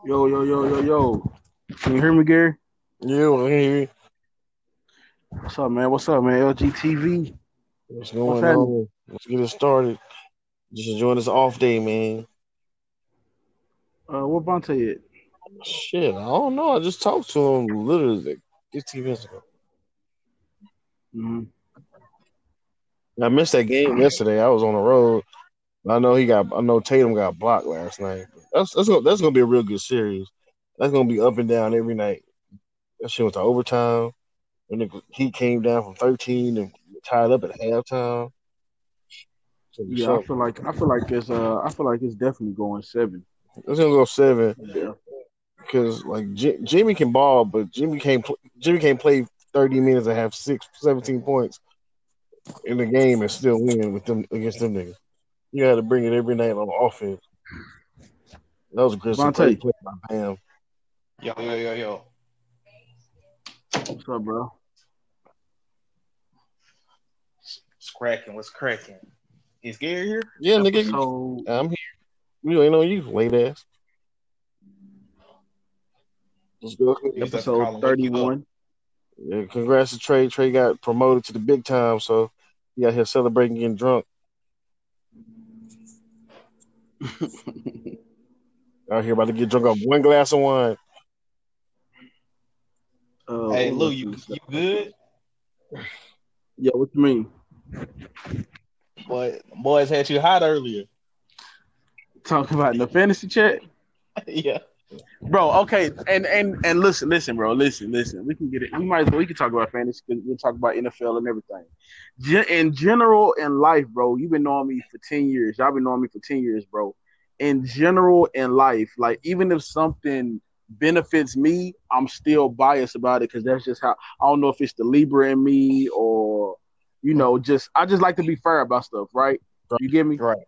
Yo, yo, yo, yo, yo. Can you hear me, Gary? Yeah, I hear you. What's up, man? What's up, man? LGTV. What's What's going happening? on? Let's get it started. Just enjoying this off day, man. What Vontae at? Shit, I don't know. I just talked to him literally like 15 minutes ago. Mm-hmm. I missed that game yesterday. I was on the road. I know Tatum got blocked last night. That's gonna be a real good series. That's gonna be up and down every night. That shit went to overtime. And the Heat came down from 13 and tied up at halftime. So Yeah, I feel like it's definitely going seven. it's gonna go seven. Yeah. Because like Jimmy can ball, but Jimmy can't play 30 minutes and have 17 points in the game and still win with them against them niggas. You had to bring it every night on offense. That was aggressive. Great Vontae, play by Bam. Yo, yo, yo, yo. what's up, bro? What's cracking? What's cracking? Is Gary here? Yeah, nigga, Episode I'm here. You ain't on you, late ass. Let's go. You just have to episode call and wake you up. 31. Yeah, congrats to Trey. Trey got promoted to the big time, so he out here celebrating, getting drunk. Out here about to get drunk off one glass of wine. Hey, What Lou, else you is that? you good? Yeah, what you mean? Boys had you hot earlier. Talking about in the fantasy chat? Yeah. Bro, okay, and listen, bro, listen. We can get it. We can talk about fantasy because we'll talk about NFL and everything. In general, in life, bro, you've been knowing me for 10 years. Y'all been knowing me for 10 years, bro. In general, in life, like even if something benefits me, I'm still biased about it because that's just how. I don't know if it's the Libra in me or just I just like to be fair about stuff, right? You get me? Right.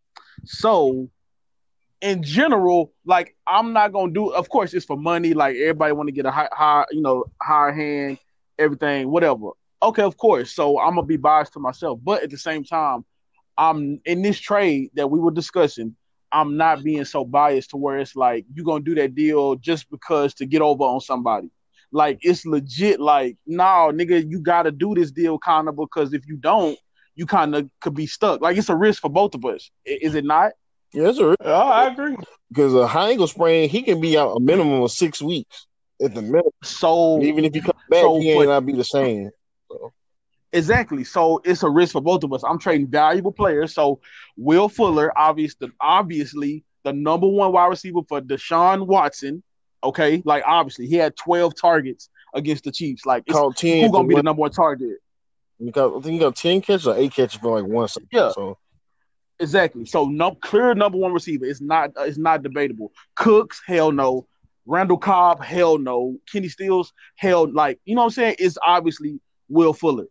So in general, like I'm not gonna do. Of course, it's for money. Like everybody want to get a higher hand, everything, whatever. Okay, of course. So I'm gonna be biased to myself, but at the same time, I'm in this trade that we were discussing. I'm not being so biased to where it's like you gonna do that deal just because to get over on somebody. Like it's legit. Like no, nigga, you gotta do this deal kind of because if you don't, you kind of could be stuck. Like it's a risk for both of us. Is it not? Yeah, that's a Oh, I agree. because a high ankle sprain, he can be out a minimum of 6 weeks at the minimum. And So even if he comes back, So he for ain't not be the same. So, exactly, so it's a risk for both of us. I'm trading valuable players. So Will Fuller, obviously the number one wide receiver for Deshaun Watson. Okay, like obviously he had 12 targets against the Chiefs. Like it's caught 10 who for gonna be the one. number one target? I think he got 10 catches or 8 catches for like one something. Yeah, So exactly. So no clear number one receiver. It's not debatable. Cooks, hell no. Randall Cobb, hell no. Kenny Stills, hell like you know what I'm saying. It's obviously Will Fuller.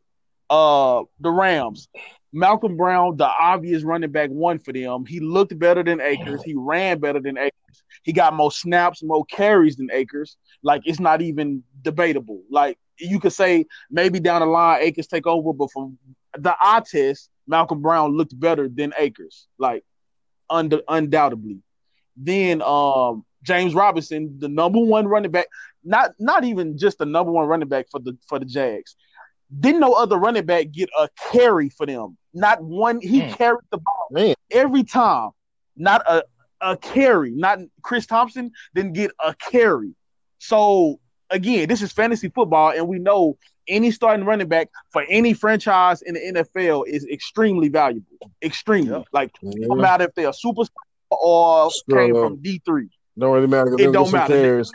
The Rams. Malcolm Brown, the obvious running back one for them. He looked better than Akers. He ran better than Akers. He got more snaps, more carries than Akers. Like it's not even debatable. Like you could say maybe down the line Akers take over, but from the eye test, Malcolm Brown looked better than Akers. Like undoubtedly. Then James Robinson, the number one running back, not even just the number one running back for the Jags. Didn't no other running back get a carry for them. Not one. He Mm. carried the ball man, every time. Not a carry. Not Chris Thompson didn't get a carry. So again, this is fantasy football, and we know any starting running back for any franchise in the NFL is extremely valuable. Extremely. Yep. Like it don't yeah, matter if they're a superstar or came struggle. from D3. Don't really matter because they It don't get don't some matter. carries.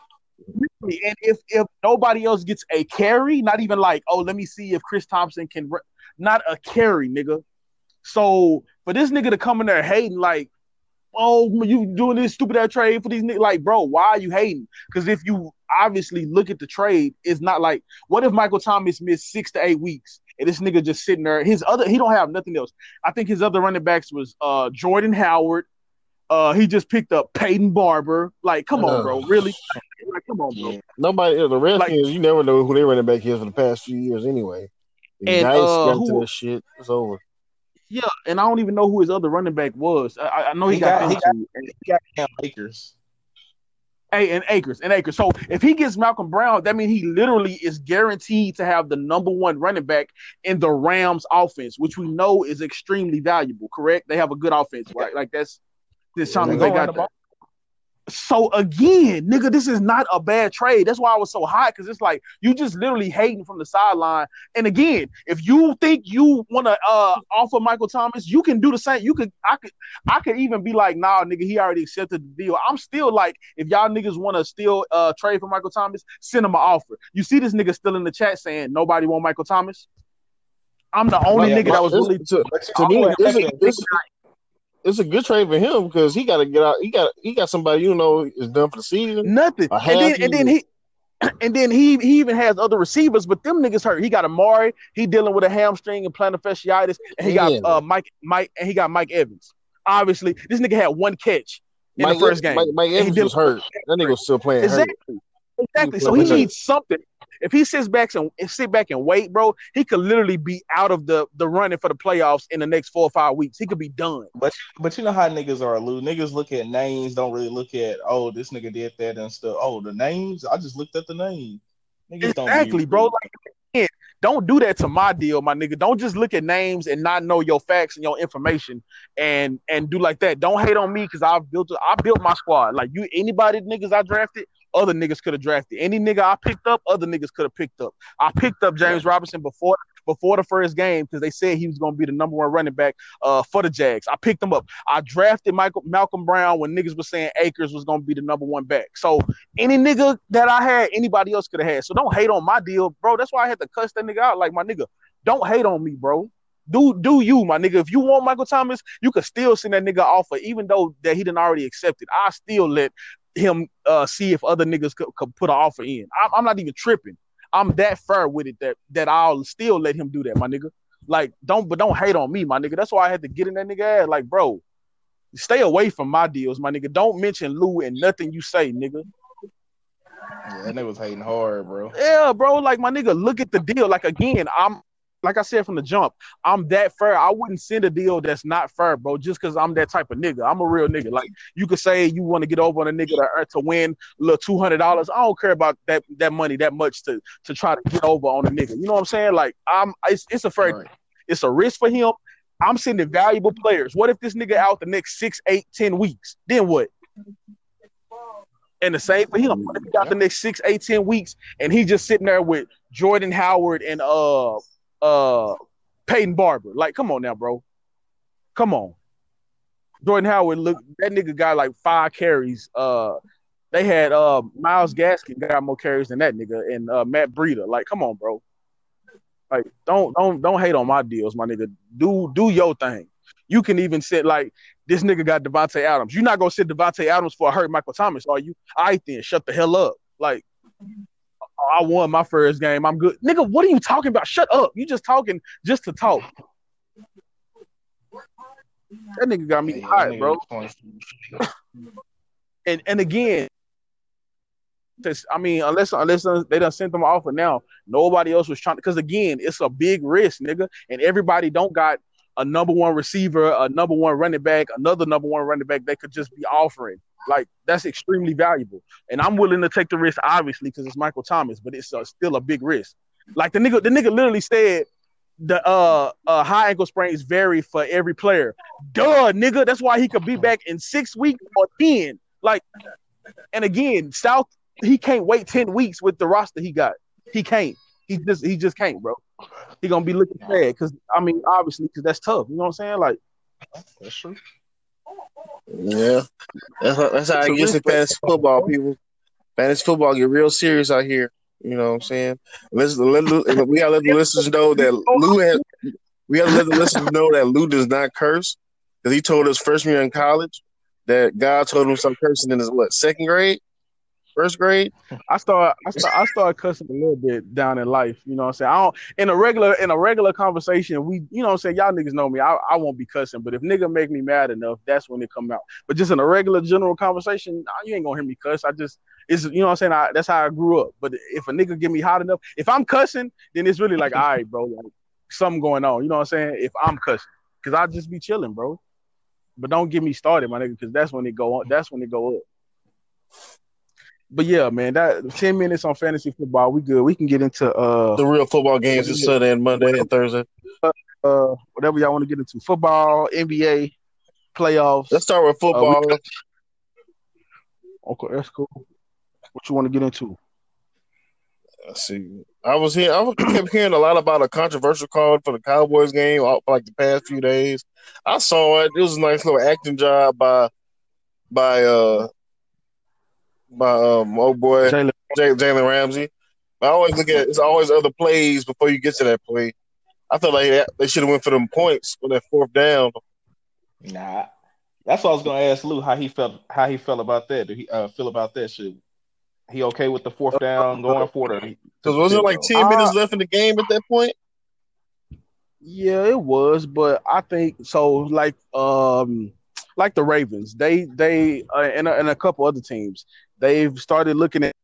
And if nobody else gets a carry, not even like, oh, let me see if Chris Thompson can, not a carry, nigga. So for this nigga to come in there hating like, oh, you doing this stupid ass trade for these niggas, like, bro, why are you hating? Because if you obviously look at the trade, it's not like, what if Michael Thomas missed 6 to 8 weeks and this nigga just sitting there? He don't have nothing else. I think his other running backs was Jordan Howard. He just picked up Peyton Barber. Like, come on, bro, really? Like, come on, bro. Yeah. Nobody, the Like, Redskins, you never know who they running back is for the past few years anyway. The and Dice got into who? that shit. It's over. Yeah, and I don't even know who his other running back was. I know he He got got them he got two. he got Cam Akers. And acres. So if he gets Malcolm Brown, that means he literally is guaranteed to have the number one running back in the Rams offense, which we know is extremely valuable. Correct? They have a good offense, right? Like that's this Sean McVay got that. So again, nigga, this is not a bad trade. That's why I was so hot, because it's like you just literally hating from the sideline. And again, if you think you want to offer Michael Thomas, you can do the same. I could even be like, nah, nigga, he already accepted the deal. I'm still like, if y'all niggas want to still trade for Michael Thomas, send him an offer. You see this nigga still in the chat saying nobody want Michael Thomas. I'm the only nigga that was really to me. It's a good trade for him because he got to get out. He got somebody is done for the season. Nothing. And then he even has other receivers, but them niggas hurt. He got Amari. He dealing with a hamstring and plantar fasciitis, and he got Mike, and he got Mike Evans. Obviously, this nigga had one catch in the first game. Mike Evans was hurt. That nigga was still playing. Exactly. So he needs something. If he sits back and wait, bro, he could literally be out of the running for the playoffs in the next 4 or 5 weeks. He could be done. But you know how niggas are, Lou. Niggas look at names, don't really look at, oh, this nigga did that and stuff. Oh, the names? I just looked at the name. Niggas exactly, bro. Like, don't do that to my deal, my nigga. Don't just look at names and not know your facts and your information and do like that. Don't hate on me because I built my squad. Like anybody niggas I drafted, other niggas could have drafted. Any nigga I picked up, other niggas could have picked up. I picked up James Robinson before the first game because they said he was going to be the number one running back for the Jags. I picked him up. I drafted Malcolm Brown when niggas was saying Akers was going to be the number one back. So any nigga that I had, anybody else could have had. So don't hate on my deal, bro. That's why I had to cuss that nigga out. Like, my nigga, don't hate on me, bro. Do you, my nigga. If you want Michael Thomas, you could still send that nigga offer, even though that he done already accepted. I still let him see if other niggas could put an offer in. I'm not even tripping. I'm that fair with it that I'll still let him do that, my nigga. Like, don't hate on me, my nigga. That's why I had to get in that nigga ass. Like, bro, stay away from my deals, my nigga. Don't mention Lou and nothing you say, nigga. Yeah, that nigga was hating hard, bro. Yeah, bro. Like, my nigga, look at the deal. Like, again, like I said from the jump, I'm that fair. I wouldn't send a deal that's not fair, bro, just because I'm that type of nigga. I'm a real nigga. Like, you could say you want to get over on a nigga to win a little $200. I don't care about that money that much to try to get over on a nigga. You know what I'm saying? Like, it's a fair, right. It's a risk for him. I'm sending valuable players. What if this nigga out the next 6, 8, 10 weeks? Then what? And the same for him. What if he got the next 6, 8, 10 weeks and he just sitting there with Jordan Howard and Peyton Barber? Like, come on now, bro. Come on. Jordan Howard, look, that nigga got like 5 carries. They had Myles Gaskin got more carries than that nigga, and Matt Breida. Like, come on, bro. Like, don't hate on my deals, my nigga. Do your thing. You can even sit like this nigga got Devontae Adams. You're not gonna sit Devontae Adams for a hurt Michael Thomas, are you? All right, then shut the hell up. Like, I won my first game. I'm good. Nigga, what are you talking about? Shut up. You just talking just to talk. That nigga got me hot, bro. And again, I mean, unless they done sent them off, and now nobody else was trying. Because again, it's a big risk, nigga. And everybody don't got a number one receiver, a number one running back, another number one running back they could just be offering. Like, that's extremely valuable. And I'm willing to take the risk, obviously, because it's Michael Thomas, but it's still a big risk. Like, the nigga literally said the high ankle sprains vary for every player. Duh, nigga. That's why he could be back in 6 weeks or 10. Like, and again, South, he can't wait 10 weeks with the roster he got. He can't. He just can't, bro. He gonna be looking bad because, I mean, obviously, because that's tough. You know what I'm saying? Like, that's true. Yeah, that's how it gets in fantasy football, people. Fantasy football get real serious out here. You know what I'm saying? We gotta let the listeners know that Lou does not curse, because he told us freshman year in college that God told him to start cursing in his second grade? First grade? I started cussing a little bit down in life. You know what I'm saying? In a regular conversation, we, you know what I'm saying, y'all niggas know me. I won't be cussing, but if nigga make me mad enough, that's when it come out. But just in a regular general conversation, you ain't gonna hear me cuss. It's, you know what I'm saying, that's how I grew up. But if a nigga get me hot enough, if I'm cussing, then it's really like, all right, bro, like, something going on. You know what I'm saying? If I'm cussing, because I just be chilling, bro. But don't get me started, my nigga, because that's when it go up. but yeah, man, that 10 minutes on fantasy football, we good. We can get into The real football games is Sunday and Monday and Thursday. whatever y'all want to get into. Football, NBA, Let's playoffs. start with football. Okay, that's cool. What you want to get into? Let's see. I kept hearing a lot about a controversial call for the Cowboys game for like the past few days. I saw it. It was a nice little acting job by old boy Jalen. Jalen Ramsey. I always look at it's always other plays before you get to that play. I felt like they should have went for them points on that fourth down. Nah, that's what I was gonna ask Lou how he felt about that. Did he feel about that shit? He okay with the fourth down going for it? Because wasn't it like 10 minutes left in the game at that point? Yeah, it was, but I think so. Like the Ravens, they and a couple other teams, they've started looking at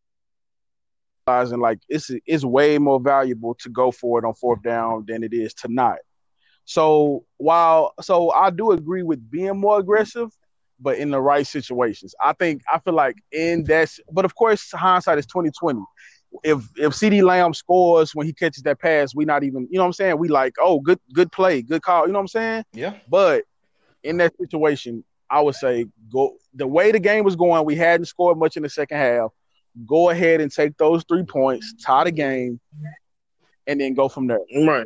and like it's way more valuable to go for it on fourth down than it is to not. So I do agree with being more aggressive, but in the right situations. I feel like in that, but of course hindsight is 2020. If CeeDee Lamb scores when he catches that pass, we not even, you know what I'm saying? We like, oh, good play, good call, you know what I'm saying? Yeah. But in that situation, I would say go the way the game was going, we hadn't scored much in the second half. Go ahead and take those 3 points, tie the game, and then go from there. Right.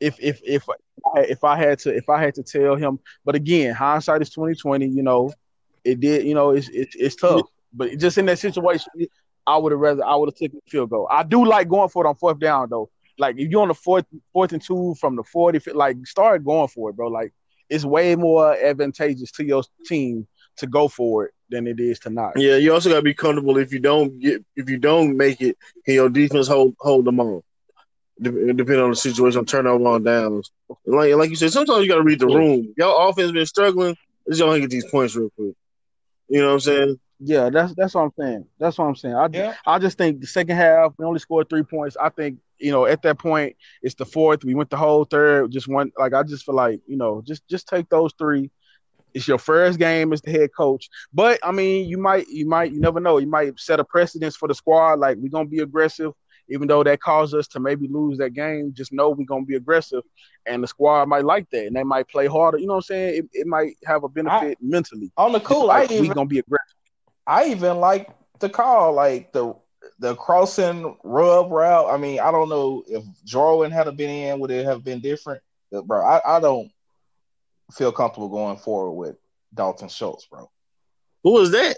If I had to tell him, but again, hindsight is 2020. You know, it did. You know, it's tough. But just in that situation, I would have taken the field goal. I do like going for it on fourth down though. Like if you're on the fourth and 2 from the 40, like start going for it, bro. Like it's way more advantageous to your team to go for it than it is to not. Yeah, you also gotta be comfortable if you don't make it, can your defense hold them on. Depending on the situation, turnover on downs. Like you said, sometimes you gotta read the room. Your offense been struggling. Let's go and get these points real quick. You know what I'm saying? Yeah, that's what I'm saying. That's what I'm saying. I just think the second half we only scored 3 points. I think, you know, at that point it's the fourth. We went the whole third. Just one. Like I just feel like, you know, just take those 3. It's your first game as the head coach. But I mean, you never know. You might set a precedence for the squad. Like we're gonna be aggressive, even though that caused us to maybe lose that game. Just know we're gonna be aggressive, and the squad might like that, and they might play harder. You know what I'm saying? It might have a benefit mentally. On the cool, we're gonna be aggressive. I even like the call, like the crossing rub route. I mean, I don't know if Jarwin had been in, would it have been different? But bro, I don't feel comfortable going forward with Dalton Schultz, bro. Who was that?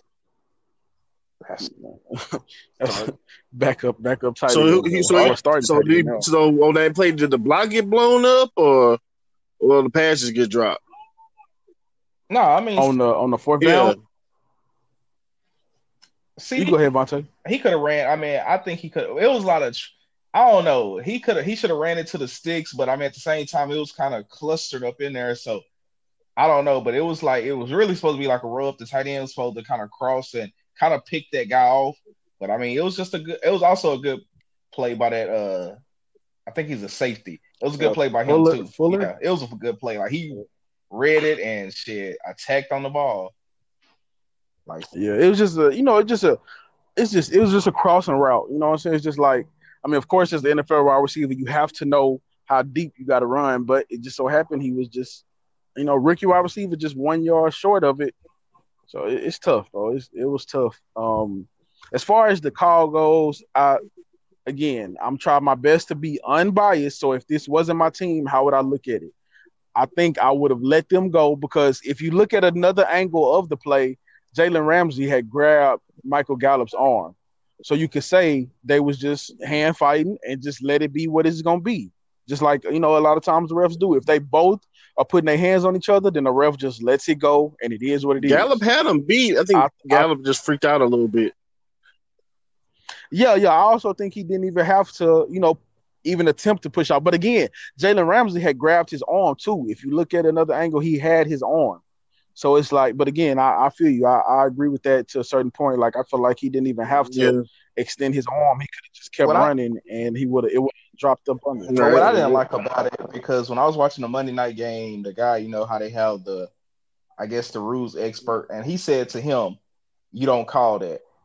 That's backup tight. So on that play, did the block get blown up or the passes get dropped? No, I mean on the fourth down. See, you go ahead, Vontae. He could have ran. I mean, I think he could. It was a lot of. I don't know. He should have ran into the sticks, but I mean, at the same time, it was kind of clustered up in there. So I don't know, but it was really supposed to be like a rub. The tight end was supposed to kind of cross and kind of pick that guy off. But I mean, it was also a good play by that. I think he's a safety. It was a good play by him too. Fuller? Yeah, it was a good play. Like he read it and shit attacked on the ball. Like yeah, it was just it was just a crossing route. You know what I'm saying? It's just like, I mean, of course, as the NFL wide receiver, you have to know how deep you got to run. But it just so happened he was just, you know, rookie wide receiver just 1 yard short of it. So it's tough, bro. It was tough. As far as the call goes, I'm trying my best to be unbiased. So if this wasn't my team, how would I look at it? I think I would have let them go, because if you look at another angle of the play, Jalen Ramsey had grabbed Michael Gallup's arm. So you could say they was just hand fighting and just let it be what it's going to be. Just like, you know, a lot of times the refs do. If they both are putting their hands on each other, then the ref just lets it go, and it is what it is. Gallup had him beat. I think Gallup just freaked out a little bit. Yeah. I also think he didn't even have to, you know, even attempt to push out. But again, Jalen Ramsey had grabbed his arm too. If you look at another angle, he had his arm. So it's like, but again, I feel you. I agree with that to a certain point. Like, I feel like he didn't even have to extend his arm. He could have just kept running, and it would have dropped up under. Right. What I didn't like about it, because when I was watching the Monday night game, the guy, you know how they have the rules expert, and he said to him, "You don't call that."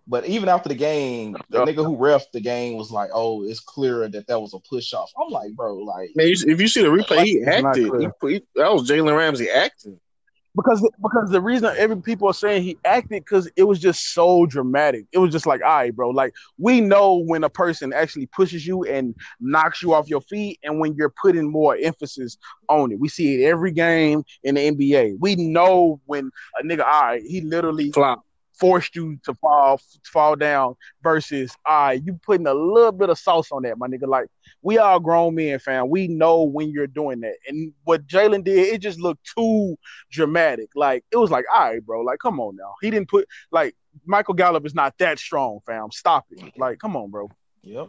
But even after the game, the nigga who ref the game was like, "Oh, it's clear that was a push off." I'm like, bro, like, Man, if you see the replay, like he It's not acted. clear. That was Jalen Ramsey acting. Because the reason every people are saying he acted because it was just so dramatic. It was just like, all right, bro. Like we know when a person actually pushes you and knocks you off your feet, and when you're putting more emphasis on it. We see it every game in the NBA. We know when a nigga, all right, he literally Flop. forced you to fall down versus you putting a little bit of sauce on that, my nigga. Like we all grown men, fam. We know when you're doing that. And what Jalen did, it just looked too dramatic. Like it was like, all right, bro, like come on now. He didn't put like Michael Gallup is not that strong, fam. Stop it. Like, come on, bro. yep.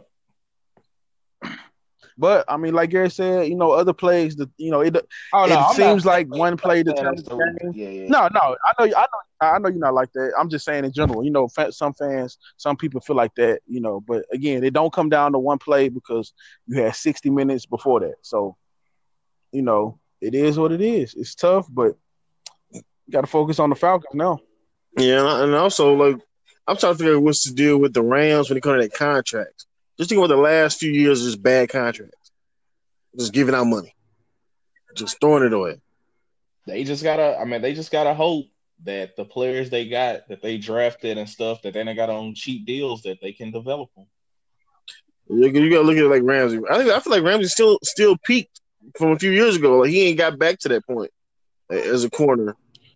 But I mean, like Gary said, other plays that Oh no, it I'm seems not like one play saying determines that's the the game. yeah, yeah. No, I know you're not like that. I'm just saying in general. Some fans, some people feel like that. But again, it don't come down to one play because you had 60 minutes before that. So, it is what it is. It's tough, but you got to focus on the Falcons now. Yeah, and also like I'm trying to figure out what's to deal with the Rams when it comes to their contracts. Just think about the last few years, just bad contracts, just giving out money, just throwing it away. They just gotta hope that the players they got that they drafted and stuff that they done got on cheap deals that they can develop them. You got to look at it like Ramsey. I feel like Ramsey still peaked from a few years ago. Like he ain't got back to that point as a corner.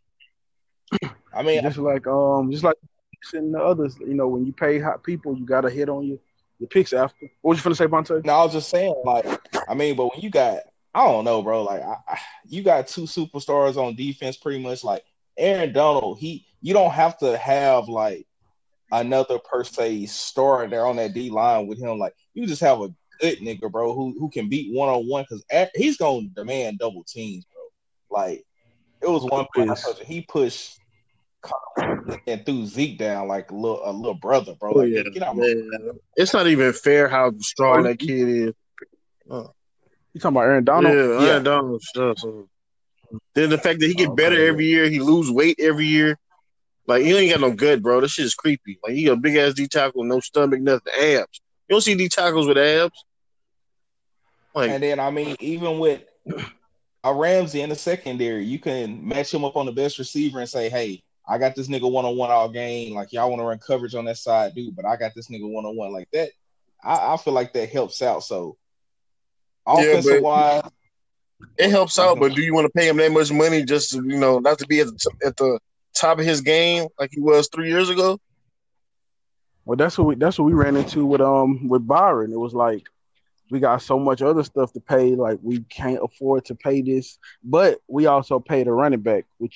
I mean, just like and the others. When you pay hot people, you got to hit on your picks after. What was you finna say, Bonte? no, I was just saying, like, I mean, but when you got, I don't know, bro, like, you got two superstars on defense, pretty much, like Aaron Donald. You don't have to have like another per se star there on that D line with him. Like, you just have a good nigga, bro, who can beat 1-on-1 because he's gonna demand double teams, bro. Like, it was one point I told you he pushed and threw Zeke down like a little brother, bro. Like, Yeah, get out. it's not even fair how strong that kid is. You talking about Aaron Donald? Yeah, Aaron Donald. So. Then the fact that he get better every year, he lose weight every year. Like he ain't got no gut, bro. This shit is creepy. Like he got a big ass D tackle, no stomach, nothing, abs. You don't see D tackles with abs. Like, and then I mean, even with a Ramsey in the secondary, you can match him up on the best receiver and say, "Hey, I got this nigga 1-on-1 all game. Like y'all want to run coverage on that side, dude, but I got this nigga 1-on-1 like that." I feel like that helps out. So offensive wise, it helps out. But do you want to pay him that much money just to, not to be at the top of his game like he was 3 years ago? Well, that's what we ran into with Byron. It was like we got so much other stuff to pay, like we can't afford to pay this, but we also pay the running back, which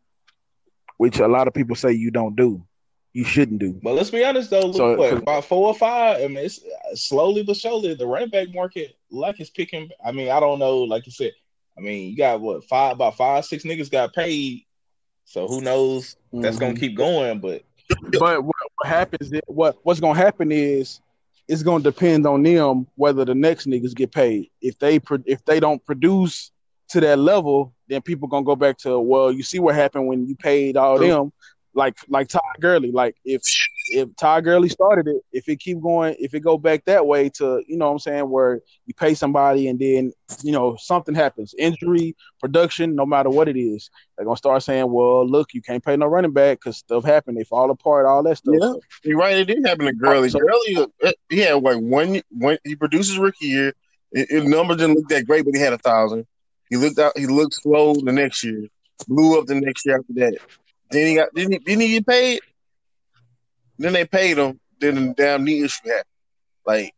a lot of people say you don't do, you shouldn't do. But let's be honest though, about 4 or 5. I mean, it's slowly but surely the running back market like is picking. I mean, I don't know, like you said. I mean, you got about 5, 6 niggas got paid, so who knows? That's gonna keep going, but what happens? What's gonna happen is it's gonna depend on them whether the next niggas get paid. If they don't produce to that level, then people gonna go back to, well, you see what happened when you paid all them, like Todd Gurley. Like if Todd Gurley started it, if it keep going, if it go back that way to, what I'm saying, where you pay somebody and then something happens, injury, production, no matter what it is, they're gonna start saying, well, look, you can't pay no running back because stuff happened, they fall apart, all that stuff. Yeah, you're right. It did happen to Gurley. Gurley, he had like one. He produced his rookie year. His numbers didn't look that great, but he had 1,000. He looked slow the next year. Blew up the next year after that. Then didn't he get paid? Then they paid him. Then the damn knee issue happened. Like,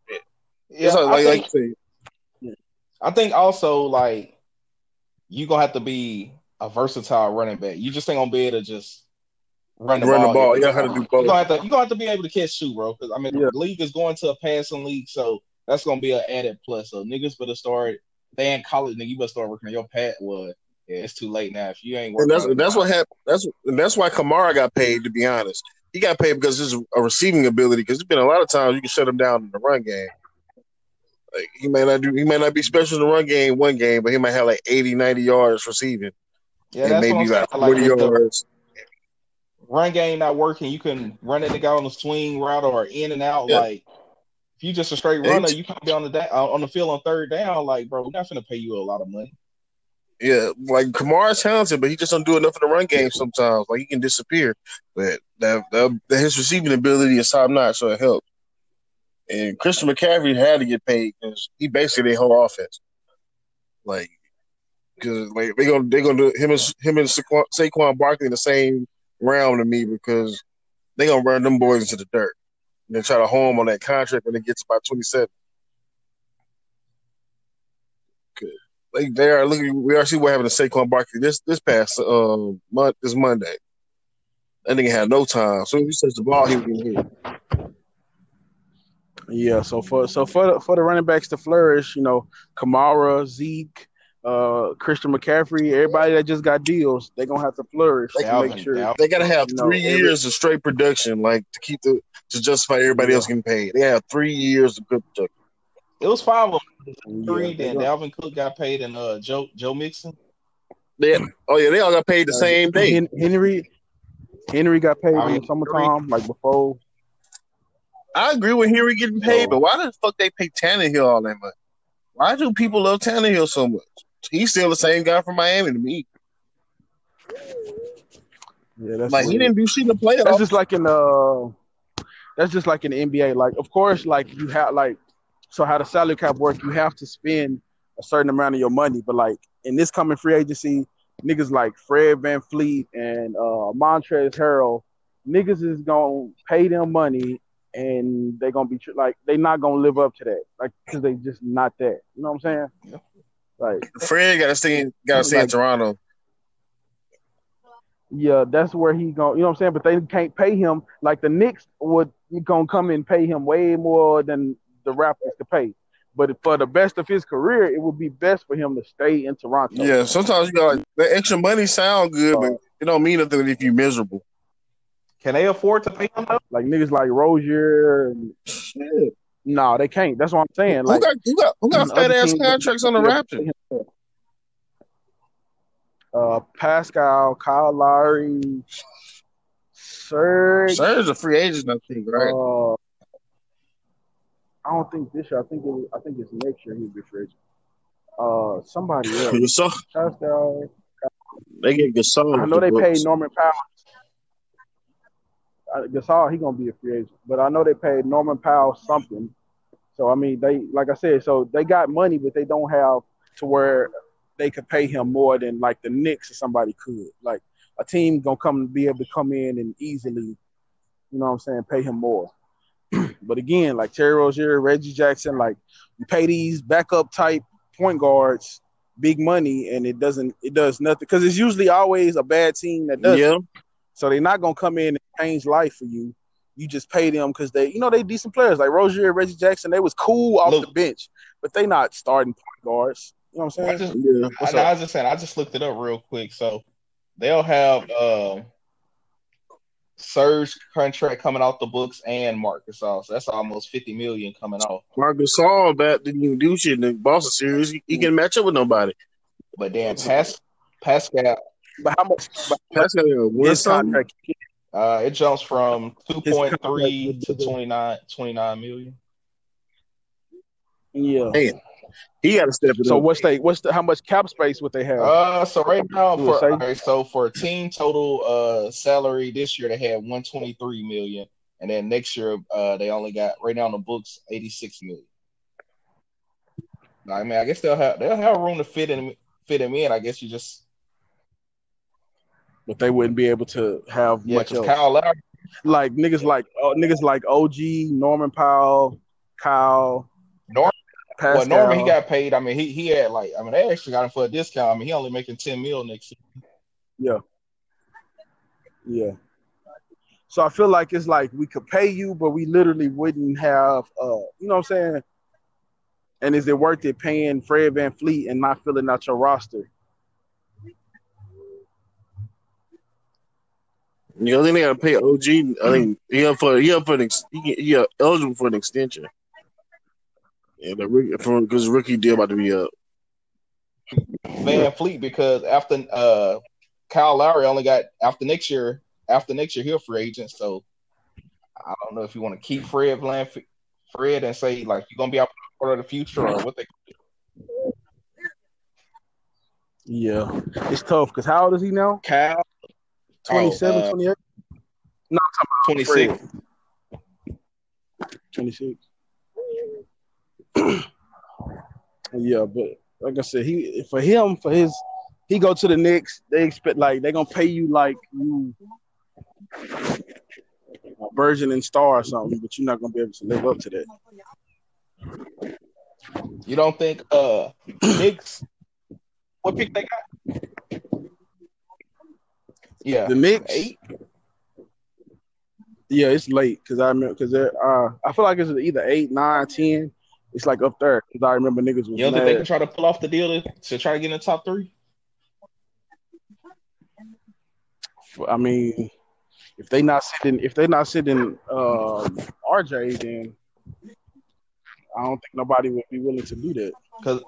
I think also like you gonna have to be a versatile running back. You just ain't gonna be able to just run the ball. You gotta do both. You gonna have to be able to catch shoot, bro. Because I mean, the league is going to a passing league, so that's gonna be an added plus. So niggas better start. They in college, nigga. You better start working on your pad. Well, yeah, it's too late now. If you ain't working, that's what happened. That's why Kamara got paid. To be honest, he got paid because his receiving ability. Because there's been a lot of times you can shut him down in the run game. Like he may not be special in the run game one game, but he might have like 80, 90 yards receiving. Yeah, that's maybe like 40 yards. run game not working, you can run a nigga on the swing route or in and out. Yeah. Like if you just a straight runner, you can't be on the field on third down. Like, bro, we're not gonna pay you a lot of money. Yeah, like Kamara's talented, but he just don't do enough in the run game sometimes. Like he can disappear, but his receiving ability is top notch, so it helps. And Christian McCaffrey had to get paid because he basically their whole offense. Like, because like they're gonna do him and Saquon Barkley in the same realm to me because they're gonna run them boys into the dirt and then try to home on that contract when it gets about 27. Like they are looking. We are see what happened to Saquon Barkley this past month. This Monday, that nigga had no time. So he touched the ball, he was getting hit. Yeah, so for the running backs to flourish, you know, Kamara, Zeke, Christian McCaffrey, everybody that just got deals, they're gonna have to flourish to make sure they gotta have 3 years of straight production, like to justify everybody else getting paid. They have 3 years of good production. It was 5 of them. 3. Then Dalvin Cook got paid, and Joe Mixon. They all got paid the same day. Henry got paid in the summertime, like before. I agree with Henry getting paid, but why the fuck they pay Tannehill all that money? Why do people love Tannehill so much? He's still the same guy from Miami to me. Yeah, that's like weird. He didn't do shit in the playoffs. That's just like in the NBA. Like, of course, like you have so how the salary cap work, you have to spend a certain amount of your money. But like in this coming free agency, niggas like Fred VanVleet and Montrezl Harrell, niggas is gonna pay them money. And they're gonna be they're not gonna live up to that, like because they just not that. You know what I'm saying? Yeah. Like Fred gotta stay in Toronto. Yeah, that's where he going. You know what I'm saying? But they can't pay him like the Knicks would gonna come and pay him way more than the Raptors could pay. But for the best of his career, it would be best for him to stay in Toronto. Yeah, sometimes you got the extra money sound good, but it don't mean nothing if you're miserable. Can they afford to pay him though? Like niggas like Rozier and shit. No, they can't. That's what I'm saying. Like who got fat ass contracts on the Raptors? Pascal, Kyle Lowry, Serge. Serge's a free agent, I think, right? I don't think this year. I think it's next year he'll be free agent. Somebody else. Pascal. They get Gasol. I know they paid Norman Powell. Gasol, he gonna be a free agent, but I know they paid Norman Powell something. So I mean, they like I said, so they got money, but they don't have to where they could pay him more than like the Knicks or somebody could. Like a team gonna be able to come in and easily, you know what I'm saying, pay him more. But again, like Terry Rozier, Reggie Jackson, like you pay these backup type point guards big money, and it does nothing because it's usually always a bad team that does. Yeah. So they're not gonna come in and change life for you. You just pay them because they decent players like Rozier, Reggie Jackson. They was cool off the bench, but they not starting point guards. You know what I'm saying? I just looked it up real quick. So they'll have Serge contract coming off the books and Marc Gasol. So that's almost $50 million coming off. Marc Gasol didn't even do shit in the Boston series. He can match up with nobody. But then Pascal. But how much? Pascal his contract? It jumps from 2.3 to 29 million. Yeah. Man, he got to step it up. So how much cap space would they have? So right now for team total salary this year they had 123 million, and then next year they only got right now on the books 86 million. I mean, I guess they'll have room to fit him in. I guess you just. But they wouldn't be able to have much else. Kyle Lowry. Like niggas like OG, Norman Powell, Kyle. Norman, he got paid. I mean, he had they actually got him for a discount. I mean, he only making $10 million next year. Yeah. So I feel like it's like we could pay you, but we literally wouldn't have, you know what I'm saying? And is it worth it paying Fred VanVleet and not filling out your roster? You know, then they got to pay OG. I think he eligible for an extension. Yeah, because rookie deal about to be up. VanVleet, because after Kyle Lowry only got after next year, after next year, he'll free agent. So I don't know if you want to keep Fred playing Fred and say like you're gonna be out for the future or what they. Yeah, it's tough because how old is he now? Cal, 27, 28? No, I'm talking 26. about Fred. 26. Yeah, but like I said, he go to the Knicks. They expect like they're gonna pay you like you a Virgin and Star or something, but you're not gonna be able to live up to that. You don't think Knicks? What pick they got? Yeah, The Knicks. 8. Yeah, it's late because I remember because I feel like it's either 8, 9, 10. It's like up there because I remember niggas was You don't think they can try to pull off the deal to try to get in the top 3? I mean, if they not sitting RJ, then I don't think nobody would be willing to do that. Because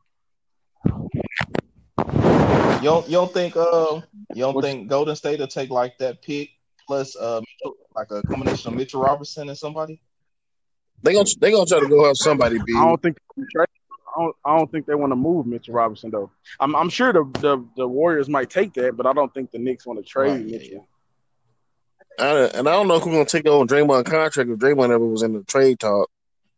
you don't think Golden State will take like that pick plus like a combination of Mitchell Robinson and somebody? They gonna try to go have somebody be. I don't think they want to move Mitchell Robinson though. I'm sure the Warriors might take that, but I don't think the Knicks want to trade Mitchell. And I don't know who's gonna take over Draymond contract if Draymond ever was in the trade talk.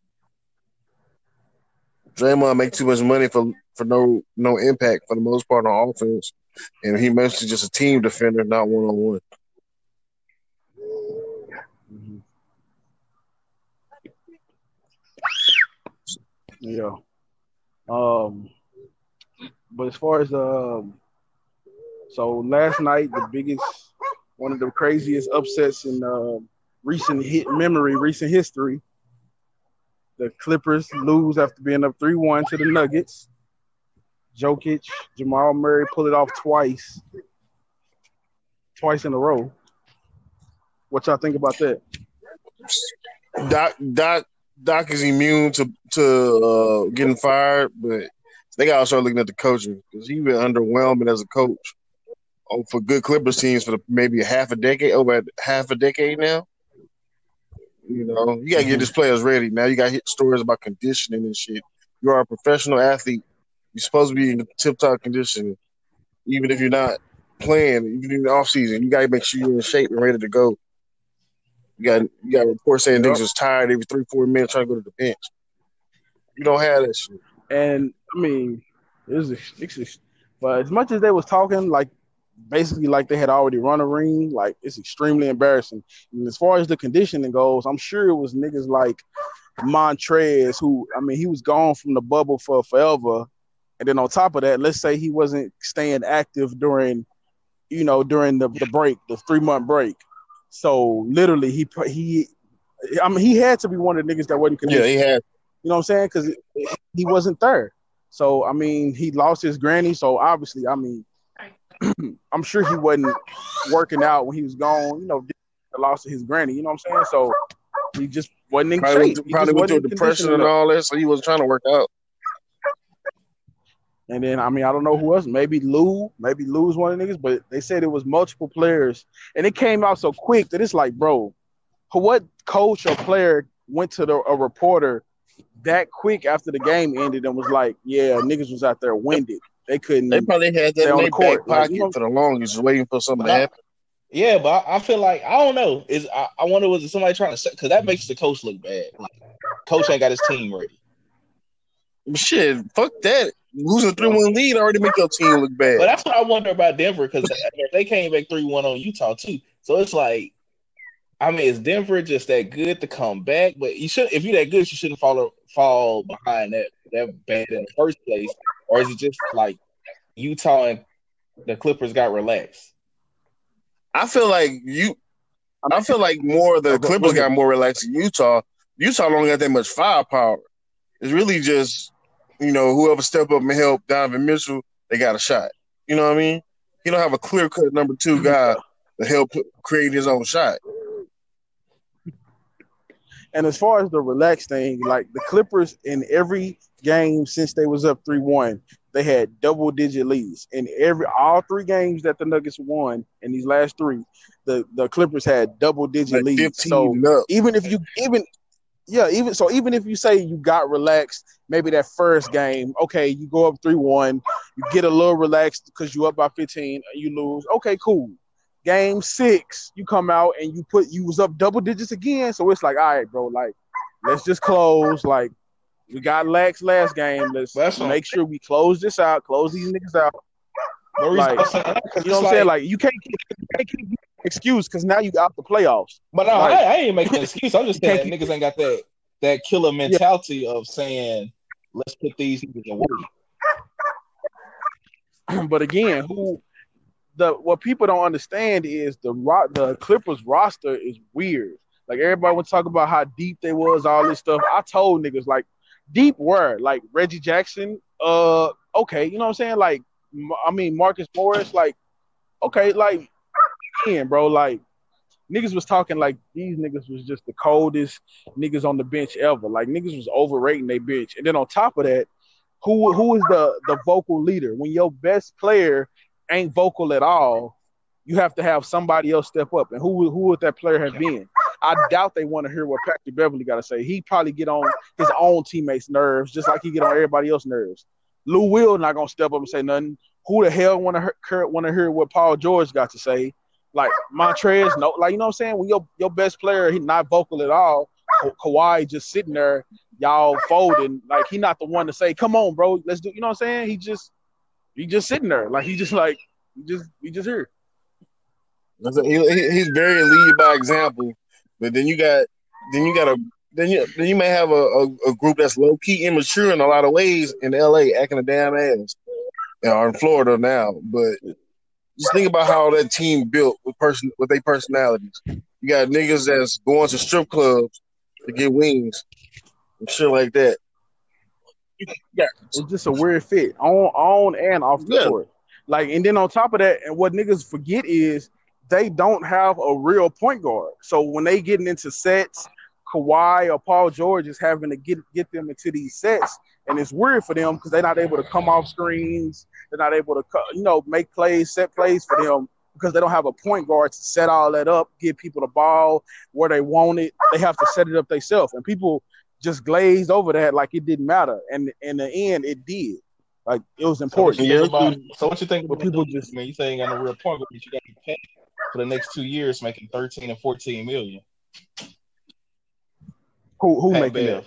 Draymond make too much money for no impact for the most part on offense, and he mostly just a team defender, not 1-on-1. Yeah. But as far as so last night, one of the craziest upsets in recent history. The Clippers lose after being up 3-1 to the Nuggets. Jokic, Jamal Murray pull it off twice in a row. What y'all think about that? Doc is immune to getting fired, but they got to start looking at the coaching because he's been underwhelming as a coach for good Clippers teams for maybe over half a decade now. You know, you got to get these players ready. Now you got to hit stories about conditioning and shit. You are a professional athlete. You're supposed to be in tip-top condition, even if you're not playing, even in the off-season. You got to make sure you're in shape and ready to go. You got reports saying niggas was tired every 3-4 minutes trying to go to the bench. You don't have that shit. And I mean, but as much as they was talking, like basically like they had already run a ring, like it's extremely embarrassing. And as far as the conditioning goes, I'm sure it was niggas like Montrez who, I mean, he was gone from the bubble for forever. And then on top of that, let's say he wasn't staying active during the break, the 3-month break. So literally he had to be one of the niggas that wasn't conditioned. Yeah, he had. You know what I'm saying? Because he wasn't there. So, I mean, he lost his granny. So, obviously, I mean, I'm sure he wasn't working out when he was gone, the loss of his granny. You know what I'm saying? So, he just wasn't in shape. Probably went through depression and all that, so he wasn't trying to work out. And then, I mean, I don't know who else. Maybe Lou's one of the niggas, but they said it was multiple players. And it came out so quick that it's like, bro, what coach or player went to a reporter that quick after the game ended and was like, yeah, niggas was out there winded. They couldn't. They probably had that in their back pocket for the longest, just waiting for something to happen. Yeah, but I feel like, I don't know. I wonder, was it somebody trying to set? Because that makes the coach look bad. Like, coach ain't got his team ready. Shit, fuck that. Losing a 3-1 lead already make your team look bad. But that's what I wonder about Denver, because they came back 3-1 on Utah, too. So it's like, I mean, is Denver just that good to come back? But if you're that good, you shouldn't fall behind that bad in the first place. Or is it just like Utah and the Clippers got relaxed? I feel like more of the Clippers got more relaxed than Utah. Utah don't got that much firepower. It's really just, whoever step up and help Donovan Mitchell, they got a shot. You know what I mean? He don't have a clear-cut number 2 guy to help create his own shot. And as far as the relaxed thing, like the Clippers in every game since they was up 3-1, they had double-digit leads. In all 3 games that the Nuggets won in these last 3, the Clippers had double-digit like leads. 15 So and up. even if you even if you say you got relaxed, maybe that first game, okay, you go up 3-1, you get a little relaxed because you up by 15, you lose. Okay, cool. Game 6, you come out and you was up double digits again. So it's like, all right, bro, like let's just close. Like we got lax last game. Let's make sure we close this out, close these niggas out. Like, you know what I'm saying? Like you can't keep excuse because now you got the playoffs. But no, like, I ain't making an excuse. I'm just saying that niggas ain't got that killer mentality of saying, let's put these niggas away. But again, what people don't understand is the Clippers roster is weird. Like everybody would talk about how deep they was, all this stuff. I told niggas like deep were like Reggie Jackson. Okay, you know what I'm saying? Like, I mean Marcus Morris. Like, okay, like, again, bro. Like niggas was talking like these niggas was just the coldest niggas on the bench ever. Like niggas was overrating their bench. And then on top of that, who is the vocal leader? When your best player ain't vocal at all, you have to have somebody else step up. And who would that player have been? I doubt they want to hear what Patrick Beverly got to say. He probably get on his own teammates' nerves just like he get on everybody else's nerves. Lou Will not gonna step up and say nothing. Who the hell want to hear what Paul George got to say? Like Montrez, no, like, you know what I'm saying? When your best player, he not vocal at all. Kawhi just sitting there, y'all folding. Like he not the one to say, "Come on, bro, let's do." You know what I'm saying? He just sitting there, like we just here. He's very lead by example, but then you may have a group that's low key immature in a lot of ways in LA, acting a damn ass, or in Florida now. But just think about how that team built with their personalities. You got niggas that's going to strip clubs to get wings and shit like that. Yeah, it's just a weird fit on and off the court. Like, and then on top of that, and what niggas forget is they don't have a real point guard. So when they getting into sets, Kawhi or Paul George is having to get them into these sets, and it's weird for them because they're not able to come off screens. They're not able to, make plays, set plays for them because they don't have a point guard to set all that up, give people the ball where they want it. They have to set it up themselves, and people just glazed over that like it didn't matter. And in the end, it did. Like it was important. So what you think about people just? Man, you say ain't got no real point, but you got to pay for the next 2 years, making 13 and 14 million. Who making that?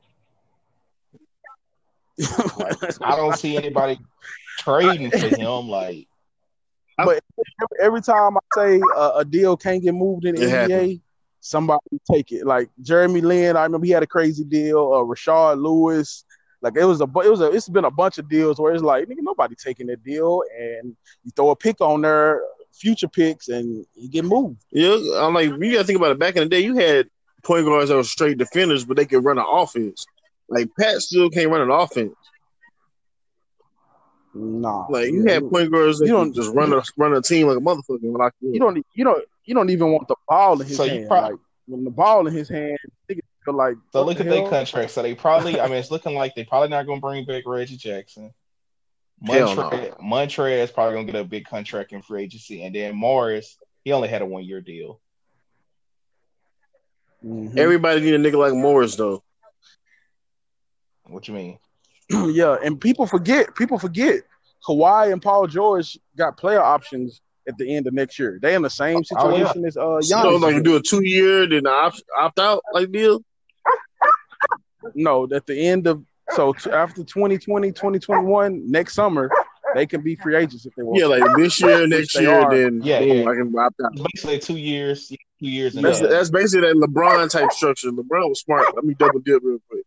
Like, I don't see anybody trading for him. Like, but every time I say a deal can't get moved in the NBA, somebody take it. Like Jeremy Lin, I remember he had a crazy deal. Rashard Lewis, like it's been a bunch of deals where it's like, nigga, nobody taking that deal, and you throw a pick on there, future picks, and you get moved. Yeah, I'm like, you gotta think about it. Back in the day, you had point guards that were straight defenders, but they could run an offense. Like Pat still can't run an offense. Nah, like you had point guards that don't just run a team like a motherfucker. Like you don't even want the ball in his hand. Like when the ball in his hand, niggas feel like. So look at their contract. So they probably, I mean, it's looking like they probably not gonna bring back Reggie Jackson. Montrez probably gonna get a big contract in free agency, and then Morris, he only had a 1-year deal. Mm-hmm. Everybody need a nigga like Morris, though. What you mean? Yeah, and people forget. Kawhi and Paul George got player options at the end of next year. They in the same situation as Giannis. So like you do a 2-year, then opt out like deal? No, at the end of after 2020, 2021, next summer, they can be free agents if they want. Yeah, like this year, next year, then boom, I can opt out. Basically 2 years. 2 years. That's basically that LeBron type structure. LeBron was smart. Let me double dip real quick.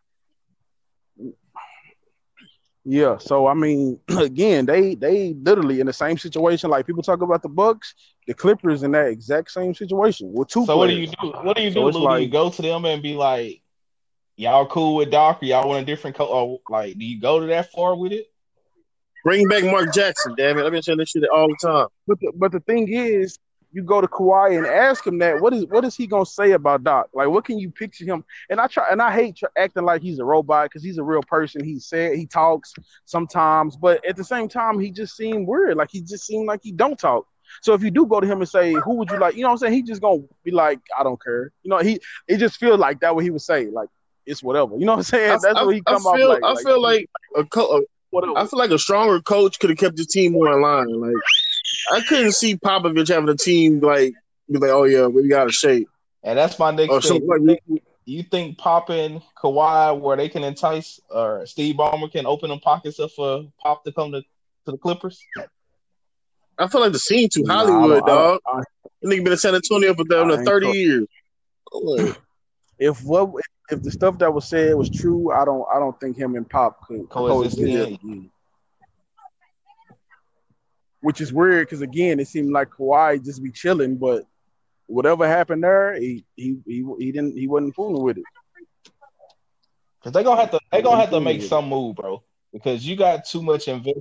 Yeah, so I mean, again, they literally in the same situation. Like people talk about the Bucks, the Clippers in that exact same situation with two. So players. What do you do? Lou? Like, do you go to them and be like, "Y'all cool with Doc? Or y'all want a different or like, do you go to that far with it? Bring back Mark Jackson, damn it! I've been saying this shit all the time. But the thing is, you go to Kawhi and ask him that, what is he gonna say about Doc? Like, what can you picture him? And I hate acting like he's a robot because he's a real person. He talks sometimes, but at the same time, he just seemed weird. Like he just seemed like he don't talk. So if you do go to him and say, who would you like? You know what I'm saying? He just gonna be like, I don't care. You know, it just feels like that what he would say. Like it's whatever. You know what I'm saying? That's what he come off like. I feel like I feel like a stronger coach could have kept the team more in line. Like I couldn't see Popovich having a team like be like, oh yeah, we got a shape. And that's my next thing. Like, you think Pop and Kawhi, where they can entice, or Steve Ballmer can open them pockets up for Pop to come to the Clippers? I feel like the scene too Hollywood, dog. The nigga been in San Antonio for 30 years. If the stuff that was said was true, I don't think him and Pop could coexist. Which is weird because again, it seemed like Kawhi just be chilling, but whatever happened there, he wasn't fooling with it. Because they gonna have to make some move, bro. Because you got too much invested.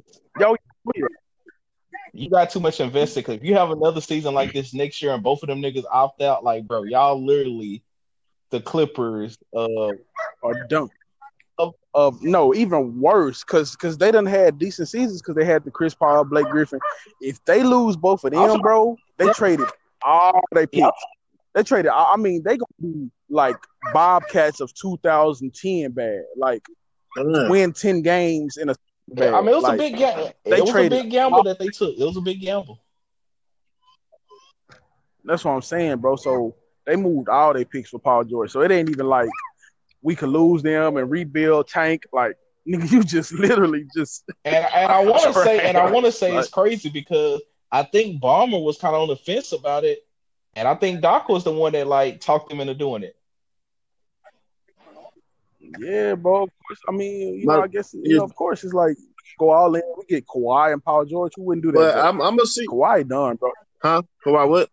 You got too much invested. Because if you have another season like this next year and both of them niggas opt out, like, bro, y'all literally the Clippers are done. No, even worse, because they done had decent seasons because they had the Chris Paul, Blake Griffin. If they lose both of them, bro, they traded all they picks. They traded. I mean, they gonna be like Bobcats of 2010 bad, like win 10 games in a. Bad. I mean, it was a big gamble. It was a big gamble that they took. It was a big gamble. That's what I'm saying, bro. So they moved all their picks for Paul George. So it ain't even like we could lose them and rebuild tank. Like nigga, you just literally just. And I want to say it's crazy because I think Ballmer was kind of on the fence about it, and I think Doc was the one that like talked him into doing it. Yeah, bro. Of course. I mean, I guess of course it's like go all in. We get Kawhi and Paul George. Who wouldn't do that? But I'm gonna see Kawhi done, bro. Huh? Kawhi what?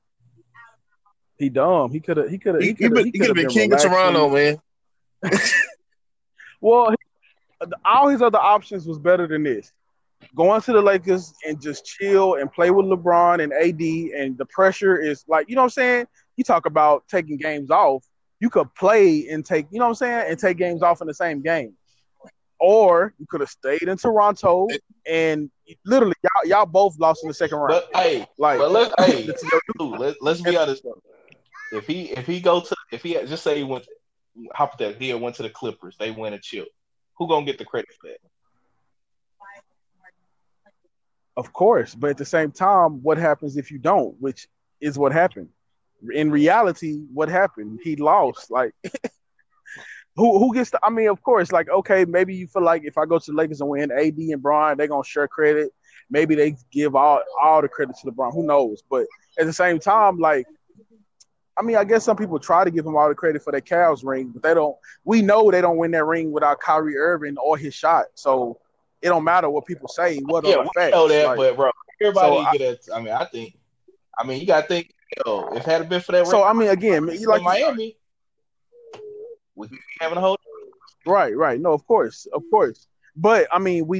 He dumb. He could have been king of Toronto, man. Well, all his other options was better than this. Going to the Lakers and just chill and play with LeBron and AD, and the pressure is like, you know what I'm saying? You talk about taking games off. You could play and take, you know what I'm saying, and take games off in the same game. Or you could have stayed in Toronto and literally y'all both lost in the second round. But let's be honest though. If he just say he went hypothetically he went to the Clippers, they win a chip. Who gonna get the credit for that? Of course, but at the same time, what happens if you don't? Which is what happened. In reality, what happened? He lost. Like, who gets to? I mean, of course, like, okay, maybe you feel like if I go to the Lakers and win, AD and Bron, they're gonna share credit. Maybe they give all the credit to LeBron. Who knows? But at the same time, like, I mean, I guess some people try to give him all the credit for that Cavs ring, but they don't. We know they don't win that ring without Kyrie Irving or his shot. So it don't matter what people say. What are the facts? Know that, like, but bro, everybody get it. I mean, you got to think. If it had been for that, so I mean, again, like Miami, would be having a whole right. No, of course, but I mean,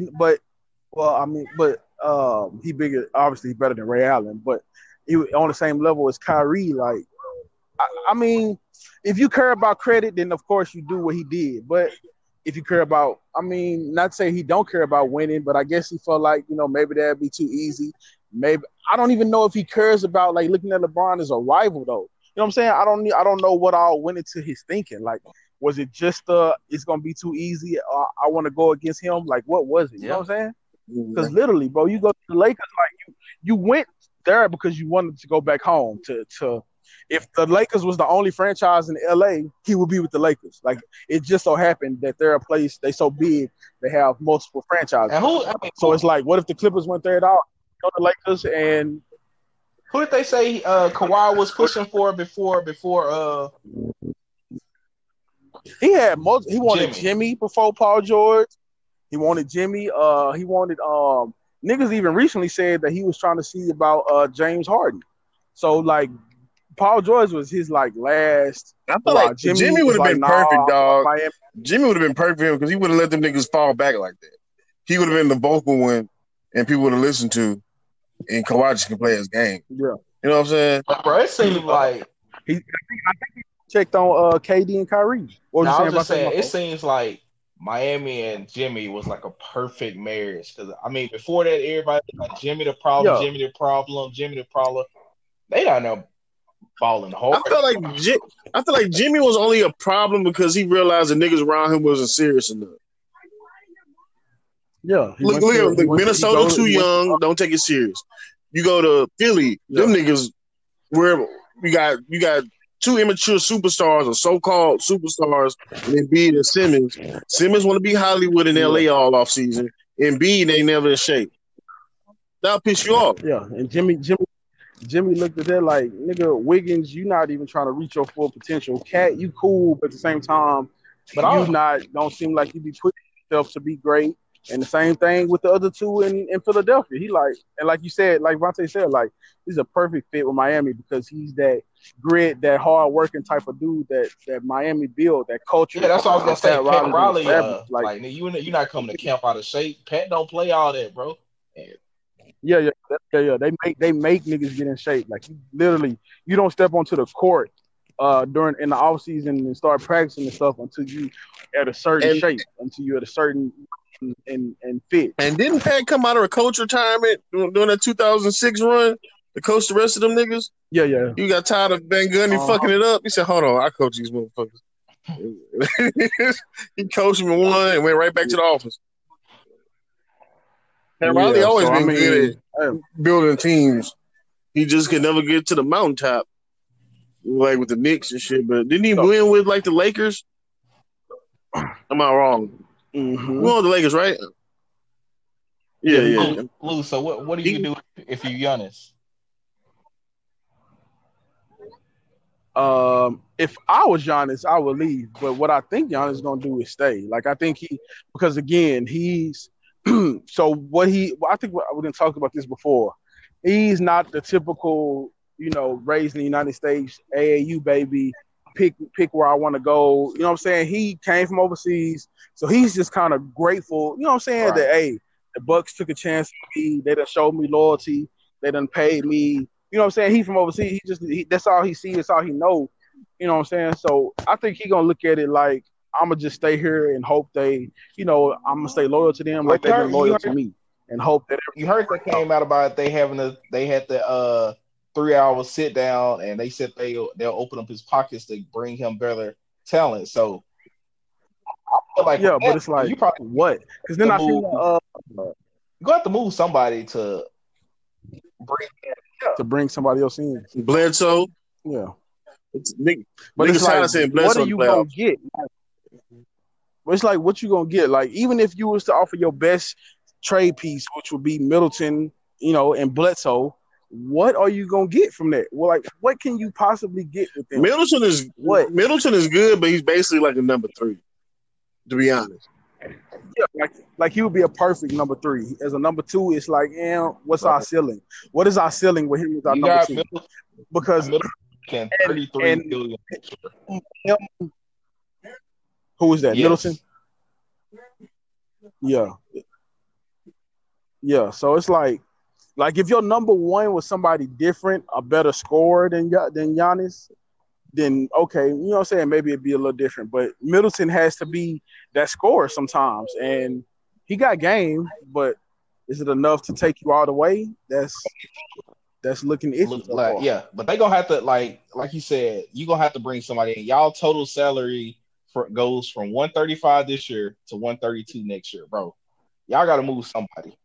he bigger, obviously better than Ray Allen, but he on the same level as Kyrie. Like, I mean, if you care about credit, then of course you do what he did. But if you care about, I mean, not say he don't care about winning, but I guess he felt like maybe that'd be too easy. Maybe I don't even know if he cares about like looking at LeBron as a rival though. You know what I'm saying? I don't know what all went into his thinking. Like, was it just it's gonna be too easy? I want to go against him. Like, what was it? You know what I'm saying? Because literally, bro, you go to the Lakers, like you went there because you wanted to go back home. To if the Lakers was the only franchise in LA, he would be with the Lakers. Like, it just so happened that they're a place they so big they have multiple franchises. So it's like, what if the Clippers went there at all? Go to the Lakers and who did they say Kawhi was pushing for before he had he wanted Jimmy before Paul George. He wanted Jimmy. He wanted niggas even recently said that he was trying to see about James Harden. So like Paul George was his like last. I feel like Jimmy would have been perfect, dog. Jimmy would have been perfect for him because he would have let them niggas fall back like that. He would have been the vocal one, and people would have listened to. And Kawhi just can play his game. Yeah. You know what I'm saying? Bro, it seems like He checked on KD and Kyrie. What was no, you I saying was about just that, saying my it fault? seems like Miami and Jimmy was like a perfect marriage. Because I mean, before that, everybody was like Jimmy the problem, Yeah, Jimmy the problem, Jimmy the problem. They don't know balling hard. I felt like I feel like Jimmy was only a problem because he realized the niggas around him wasn't serious enough. yeah. Look at Minnesota too young, don't take it serious. You go to Philly, them niggas where you got two immature superstars or so-called superstars, and Embiid and Simmons. Simmons want to be Hollywood in LA all off season. Embiid ain't never in shape. That'll piss you off. Yeah, and Jimmy looked at that like, nigga, Wiggins, you not even trying to reach your full potential. Cat, you cool, but at the same time, But don't seem like you be pushing yourself to be great. And the same thing with the other two in Philadelphia. He like, and like you said, like Vontae said, like, he's a perfect fit with Miami because he's that grit, that hard working type of dude that Miami built, that culture. yeah, that's what I was gonna say. Pat Riley, like you're not coming to camp out of shape. Pat don't play all that, bro. yeah. They make niggas get in shape. Like you don't step onto the court during in the off season and start practicing and stuff until you at a certain shape, until you at a certain and fit. And didn't Pat come out of a coach retirement during that 2006 run to coach the rest of them niggas? Yeah. You got tired of Van Gundy fucking it up. He said, "Hold on, I coach these motherfuckers." He coached them and won and went right back to the office. And Riley always been good at building teams. He just could never get to the mountaintop, like with the Knicks and shit. But didn't he win with like the Lakers? Am I wrong? Mm-hmm. We won the Lakers, right? Yeah. Lou, so what do you do if you Giannis? If I was Giannis, I would leave. But what I think Giannis is gonna do is stay. Like I think because again, he's so I think we didn't talk about this before. He's not the typical, raised in the United States, AAU baby, pick where I want to go. You know what I'm saying? He came from overseas, so he's just kind of grateful. You know what I'm saying? Right. That hey, the Bucks took a chance on me. They done showed me loyalty. They done paid me. You know what I'm saying? He's from overseas. That's all he sees. That's all he knows. You know what I'm saying? So I think he's going to look at it like, I'm going to just stay here and hope I'm going to stay loyal to them like they've been loyal to me. And hope that you heard that came out about they had the 3-hour sit down, and they said they'll open up his pockets to bring him better talent. So I feel like but it's like, you probably what? Because then I feel you gonna have to move somebody to bring somebody else in. Bledsoe. Yeah. But it's like, what are you gonna get? It's like, what you gonna get? Like, even if you was to offer your best trade piece, which would be Middleton, and Bledsoe, what are you gonna get from that? Well, like, what can you possibly get with them? Middleton is good, but he's basically like a number 3, to be honest. Yeah, like he would be a perfect number 3. As a number 2, it's like, what's our ceiling? What is our ceiling with him as our number 2? Because and 33 billion. Who is that? Yes. Middleton? Yeah. Yeah. So it's like if your number 1 was somebody different, a better scorer than Giannis, then okay, you know what I'm saying? Maybe it'd be a little different. But Middleton has to be that scorer sometimes. And he got game, but is it enough to take you all the way? That's looking iffy. Yeah, but they gonna have to like you said, you gonna have to bring somebody in. Y'all total salary goes from 135 this year to 132 next year, bro. Y'all got to move somebody.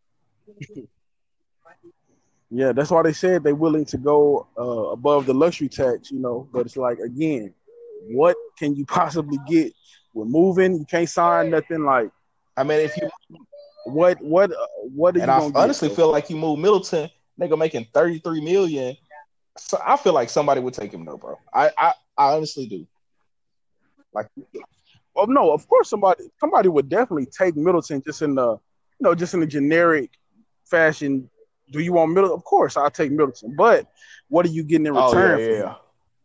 Yeah, that's why they said they're willing to go above the luxury tax, But it's like, again, what can you possibly get with moving? You can't sign nothing. Like, I mean, if you what are you? And I honestly feel like you move Middleton, nigga making $33 million. So I feel like somebody would take him though, bro. I honestly do. Like, well, no, of course somebody would definitely take Middleton just in the, just in a generic fashion. Do you want Middleton? Of course, I'll take Middleton. But what are you getting in return? Yeah.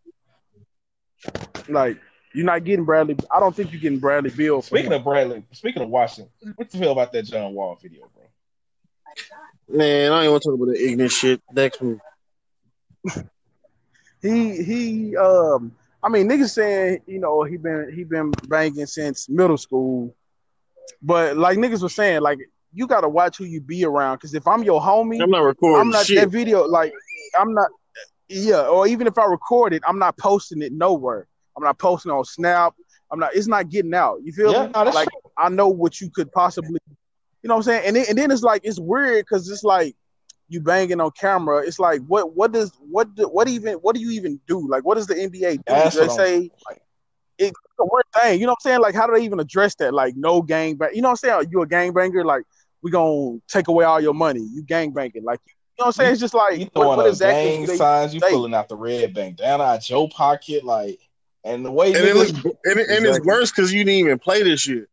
Like, you're not getting Bradley. I don't think you're getting Bradley Beal. Speaking of Washington, what you feel about that John Wall video, bro? Man, I don't even want to talk about the ignorant shit. Next move. He I mean niggas saying, he been banging since middle school. But like niggas was saying, like you gotta watch who you be around. Cause if I'm your homie, I'm not I'm recording not that shit. video, like I'm not yeah, or even if I record it, I'm not posting it nowhere. I'm not posting on Snap. It's not getting out. You feel Yeah, me? no, that's Like true. I know what you could possibly, you know what I'm saying? And then it's like it's weird because it's like you banging on camera. It's like what do you even do? Like what does the NBA do? That's They what I'm say like. it's a weird thing. You know what I'm saying? Like how do they even address that? Like no gang bang. You know what I'm saying? Are you a gang banger? Like we gonna take away all your money. You gang banging. Like you know what I'm saying? You It's just like you what throwing what up exactly do gang they signs, you say? pulling out the red bandana out your pocket, like, and the way And it look niggas, and it's Exactly. worse because you didn't even play this shit.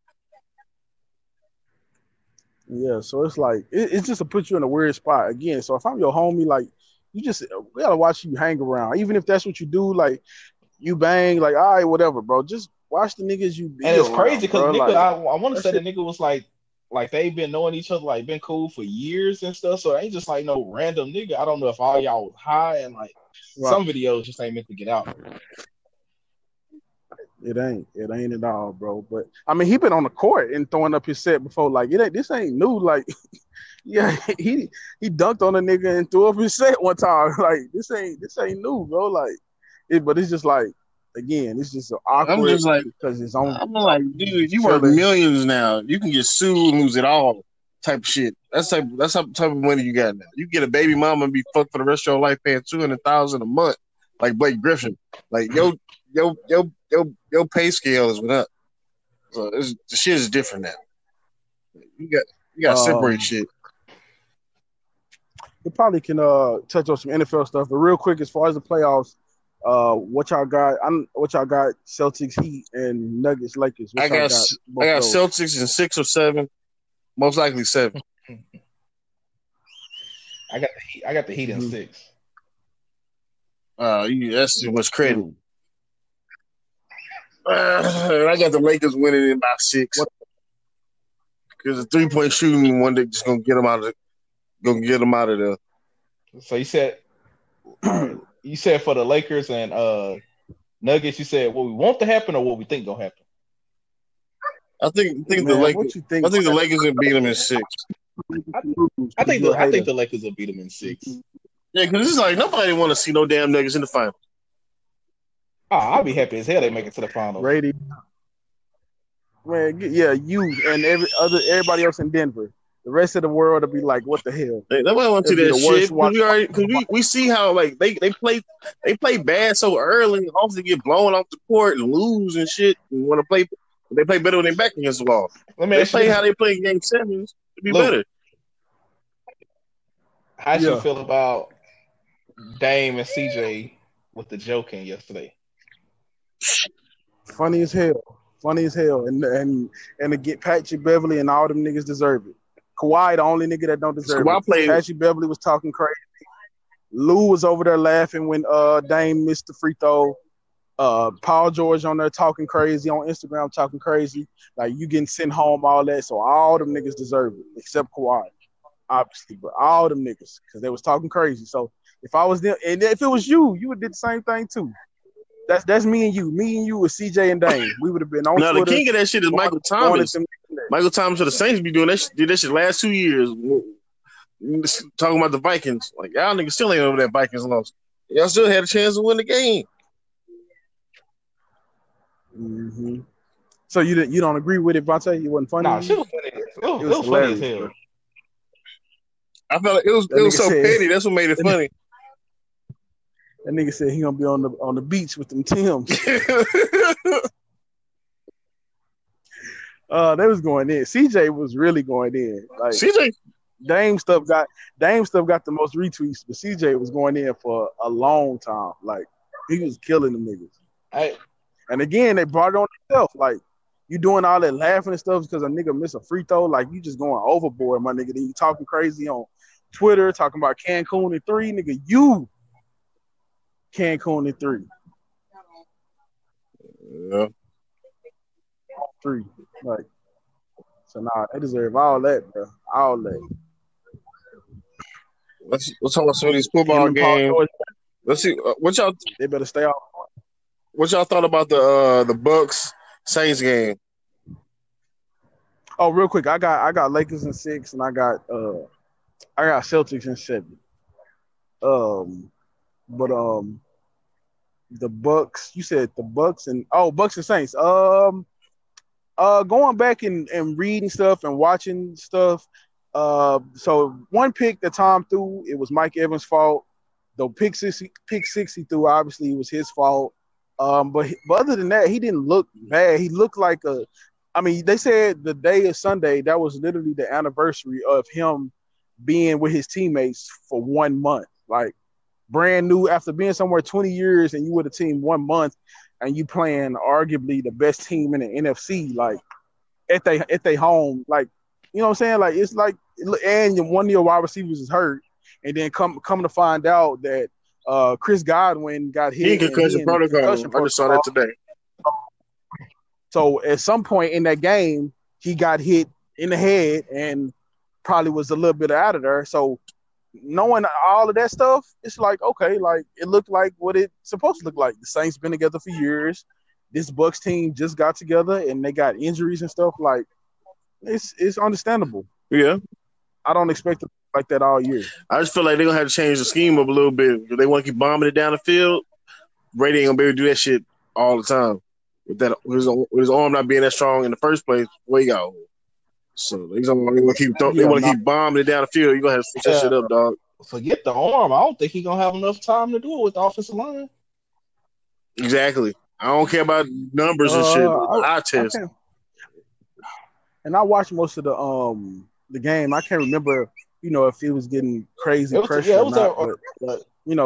Yeah, so it's like it's just to put you in a weird spot again. So if I'm your homie, like you just we gotta watch you hang around, even if that's what you do. Like you bang, like all right, whatever, bro. Just watch the niggas you and be it's crazy around, because bro. nigga, Like I want to that say the shit. nigga was like they've been knowing each other, like been cool for years and stuff. So it ain't just like no random nigga. I don't know if all y'all was high and like Right. some videos just ain't meant to get out. It ain't at all, bro. But I mean, he been on the court and throwing up his set before. Like it ain't. This ain't new. Like yeah, he dunked on a nigga and threw up his set one time. Like this ain't new, bro. Like but it's just like again, it's just I'm awkward just like, because it's on. I'm like, He's dude, just you worth chilling. millions now. You can get sued and lose it all. Type of shit. That's type of money you got now. You get a baby mama and be fucked for the rest of your life paying $200,000 a month, like Blake Griffin. Like your pay scale is went up. So the shit is different now. You got to separate Um, shit. we probably can touch on some NFL stuff, but real quick, as far as the playoffs, what y'all got? What y'all got? Celtics, Heat, and Nuggets, Lakers. What I y'all got got? I Both of got those. Celtics in 6 or 7, most likely 7. I got the Heat in Mm-hmm. 6. That's too much credit. Mm. I got the Lakers winning in about 6 What? because the 3-point shooting one day just gonna get them out of there. So you said, all right, you said for the Lakers and Nuggets, you said what we want to happen or what we think gonna happen. I think the Man, Lakers. what you think? I think the Lakers will beat them in 6. I, I Because think you're a I think hater. the Lakers will beat them in 6. Yeah, because it's like nobody want to see no damn Nuggets in the final. Oh, I'll be happy as hell they make it to the finals. Brady, man, yeah, you and everybody else in Denver. The rest of the world will be like, what the hell? Like, nobody want to It'll see be that the worst shit watch. because we see how like they play bad so early, and often get blown off the court and lose and shit, and want to play. They play better when they back against the wall. Let me They ask you play this, how they play in game 7s to be Luke. better. How you Yeah, feel about Dame and CJ with the joking yesterday? funny as hell. Funny as hell. And to get Patrick Beverly and all them niggas deserve it. Kawhi, the only nigga that don't So deserve I it. play. Patrick Beverly was talking crazy. Lou was over there laughing when Dame missed the free throw. Paul George on there talking crazy on Instagram, talking crazy. Like you getting sent home, all that. So all them niggas deserve it, except Kawhi, obviously. But all them niggas, because they was talking crazy. So if I was them, and if it was you, you would did the same thing too. That's me and you. Me and you with CJ and Dame. We would have been on Now the Twitter king of that shit is Michael going at Thomas. them. Michael Thomas of the Saints be doing that. Did that shit last 2 years. Talking about the Vikings, like y'all niggas still ain't over that Vikings loss. Y'all still had a chance to win the game. Mm-hmm. So you don't agree with it, Vontae? It wasn't funny Nah, to shit you? was funny. It It was was funny as hilarious, hell. bro. I felt like it That was nigga so said petty. That's what made it funny. that nigga said he gonna be on the beach with them Tims. They was going in. CJ was really going in. Like CJ, Dame stuff got the most retweets, but CJ was going in for a long time. Like he was killing them niggas. I And again, they brought it on themselves. Like you doing all that laughing and stuff because a nigga miss a free throw. Like you just going overboard, my nigga. Then you talking crazy on Twitter, talking about Cancun in 3, nigga. You Cancun in 3. yeah. 3. Like so nah, they deserve all that, bro. All that. Let's talk about some of these Him football and Paul games. George. Let's see They better stay off. what y'all thought about the Bucks Saints game. Oh, real quick, I got Lakers in 6, and I got Celtics in 7. But the Bucks. You said the Bucks and Bucks and Saints. Going back and reading stuff and watching stuff. So one pick that Tom threw, it was Mike Evans' fault. The pick 60 he threw, obviously it was his fault. But other than that, he didn't look bad. He looked like they said the day of Sunday, that was literally the anniversary of him being with his teammates for 1 month. Like, brand new, after being somewhere 20 years and you with a team 1 month and you playing arguably the best team in the NFC, like at they home, like, you know what I'm saying? Like, it's like, and one of your wide receivers is hurt, and then come to find out that Chris Godwin got hit. He in concussion protocol. I just saw that today. So at some point in that game, he got hit in the head and probably was a little bit out of there. So knowing all of that stuff, it's like, okay, like it looked like what it's supposed to look like. The Saints been together for years. This Bucks team just got together and they got injuries and stuff. Like, it's understandable. Yeah. I don't expect it like that all year. I just feel like they're gonna have to change the scheme up a little bit. If they want to keep bombing it down the field, Brady ain't gonna be able to do that shit all the time. With his arm not being that strong in the first place, where you go. So they want to keep bombing it down the field. You're gonna have to switch that shit up, dog. Forget the arm. I don't think he's gonna have enough time to do it with the offensive line. Exactly. I don't care about numbers and shit. I test. And I watched most of the game. I can't remember, if it was getting crazy pressure or not. But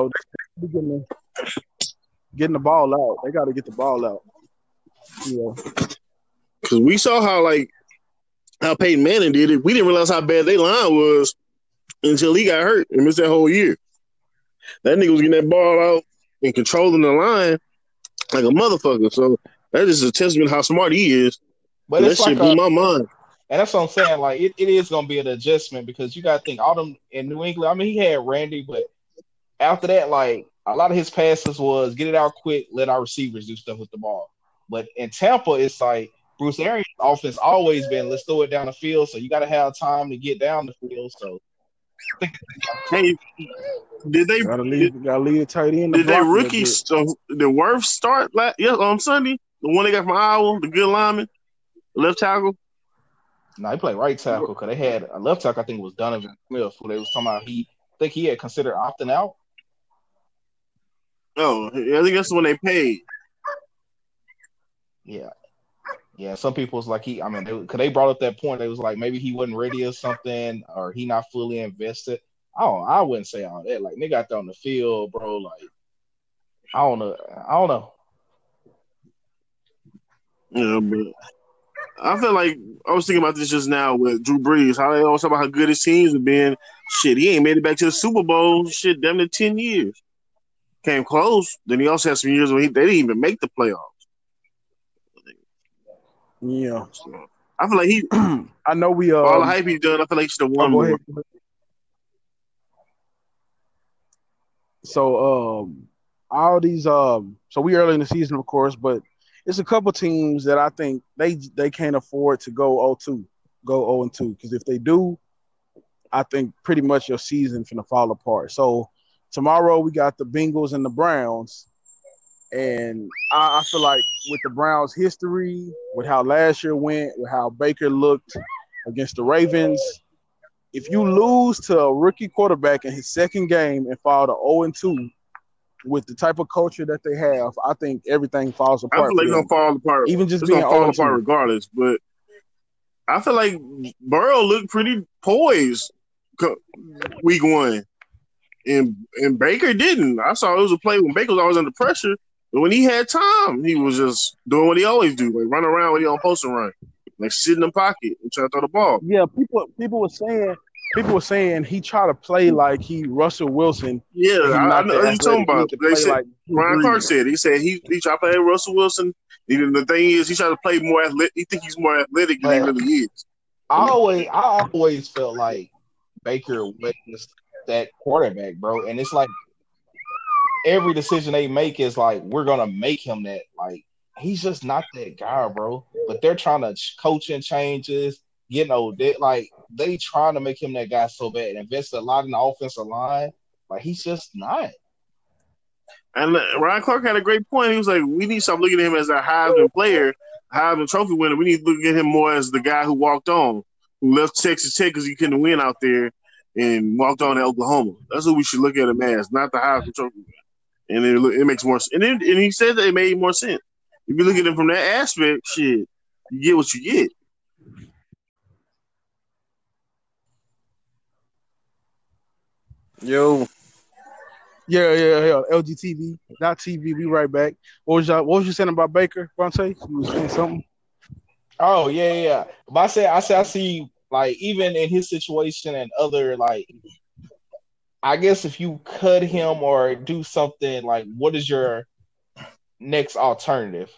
getting the ball out. They got to get the ball out. Because we saw how Peyton Manning did it. We didn't realize how bad their line was until he got hurt and missed that whole year. That nigga was getting that ball out and controlling the line like a motherfucker. So that is a testament to how smart he is. But that shit blew my mind. And that's what I'm saying. Like, it is going to be an adjustment because you got to think all them in New England. I mean, he had Randy, but after that, like, a lot of his passes was get it out quick, let our receivers do stuff with the ball. But in Tampa, it's like Bruce Arians' offense always been, let's throw it down the field. So you got to have time to get down the field. So, hey, did they gotta leave the tight end? Did they rookies the Wirfs start on Sunday? The one they got from Iowa, the good lineman, left tackle. No, he played right tackle because they had a left tackle. I think it was Donovan Smith, who they was talking about. I think he had considered opting out. Oh, I think that's the one they paid. Yeah. Some people was like because they brought up that point. They was like maybe he wasn't ready or something, or he not fully invested. I wouldn't say all that. Like, they got there on the field, bro. Like, I don't know. Yeah, but I feel like I was thinking about this just now with Drew Brees. How they always talk about how good his teams have been. Shit, he ain't made it back to the Super Bowl. Shit, damn near 10 years. Came close. Then he also had some years where they didn't even make the playoffs. Yeah. So, I feel like I know we all the hype he's done. I feel like he should have won more. So all these so we early in the season, of course, but it's a couple teams that I think they can't afford to go 0-2 because if they do, I think pretty much your season's gonna fall apart. So tomorrow we got the Bengals and the Browns, and I feel like with the Browns' history, with how last year went, with how Baker looked against the Ravens, if you lose to a rookie quarterback in his second game and fall to 0-2 with the type of culture that they have, I think everything falls apart. I feel like it's going to fall apart. Even just it's being going to fall apart regardless. But I feel like Burrow looked pretty poised week one. And Baker didn't. I saw it was a play when Baker was always under pressure. But when he had time, he was just doing what he always do, like run around when he on post and run. Like sit in the pocket and try to throw the ball. Yeah, people were saying he tried to play like he Russell Wilson. Yeah, I know what you're talking about. They said, like Ryan Clark said he tried to play Russell Wilson. Even the thing is, he tried to play more athletic. He think he's more athletic than he really is. I always felt like Baker was that quarterback, bro. And it's like every decision they make is like we're gonna make him that. Like he's just not that guy, bro. But they're trying to coaching changes. You know, they trying to make him that guy so bad. Invest a lot in the offensive line. Like he's just not. And Ryan Clark had a great point. He was like, we need to stop looking at him as a Heisman player, Heisman Trophy winner. We need to look at him more as the guy who walked on, who left Texas Tech because he couldn't win out there and walked on to Oklahoma. That's what we should look at him as, not the Heisman Trophy winner. And it makes more sense. And he said that it made more sense. If you look at him from that aspect, shit, you get what you get. Yo. Yeah. LGTV, not TV. We right back. What was you saying about Baker, Vontae? You was saying something? Oh yeah. But I see like even in his situation and other like, I guess if you cut him or do something like, what is your next alternative?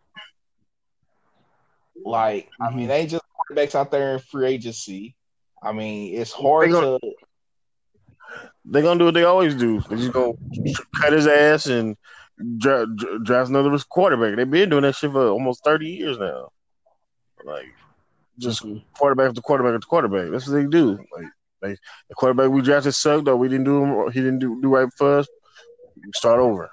Like, I mean, they just quarterbacks out there in free agency. I mean, it's hard to. They're gonna do what they always do. They're just gonna cut his ass and draft another quarterback. They've been doing that shit for almost 30 years now. Like, just quarterback after quarterback after quarterback. That's what they do. Like the quarterback we drafted sucked, though. We didn't do him. He didn't do right for us. Start over.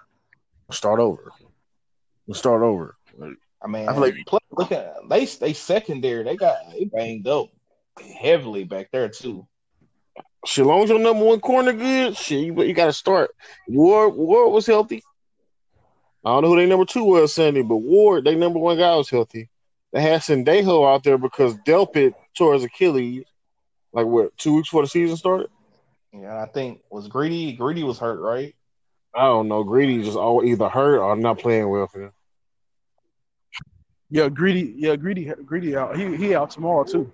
Like, I mean, I feel like look at they secondary. They banged up heavily back there too. Shit, as long as your number one corner good, shit, you got to start. Ward was healthy. I don't know who their number two was Sunday, but Ward, their number one guy, was healthy. They had Sendejo out there because Delpit tore his Achilles. Like what, 2 weeks before the season started? Yeah, I think was Greedy. Greedy was hurt, right? I don't know. Greedy just either hurt or not playing well for him. Yeah, Greedy out. He out tomorrow too.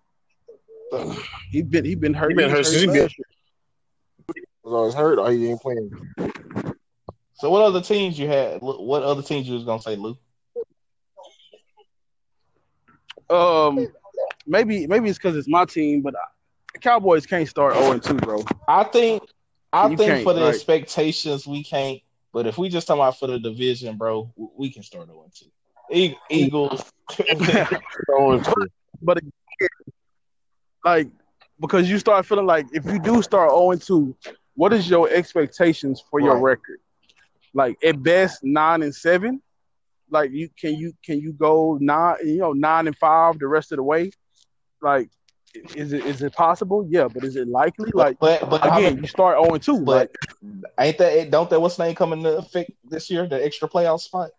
He been hurt. He been hurt since he was always hurt or he ain't playing. So what other teams you had? What other teams you was gonna say, Lou? Maybe it's because it's my team, but the Cowboys can't start 0-2, bro. I think for the expectations we can't. But if we just talk about for the division, bro, we can start 0-2. Eagles 0-2. But like, because you start feeling like if you do start 0-2, what is your expectations for your record? Like at best 9-7. Like can you go 9-5 the rest of the way? Like, is it possible? Yeah, but is it likely? Like, but again, you start 0-2. But don't that what's the name coming to effect this year? The extra playoff spot.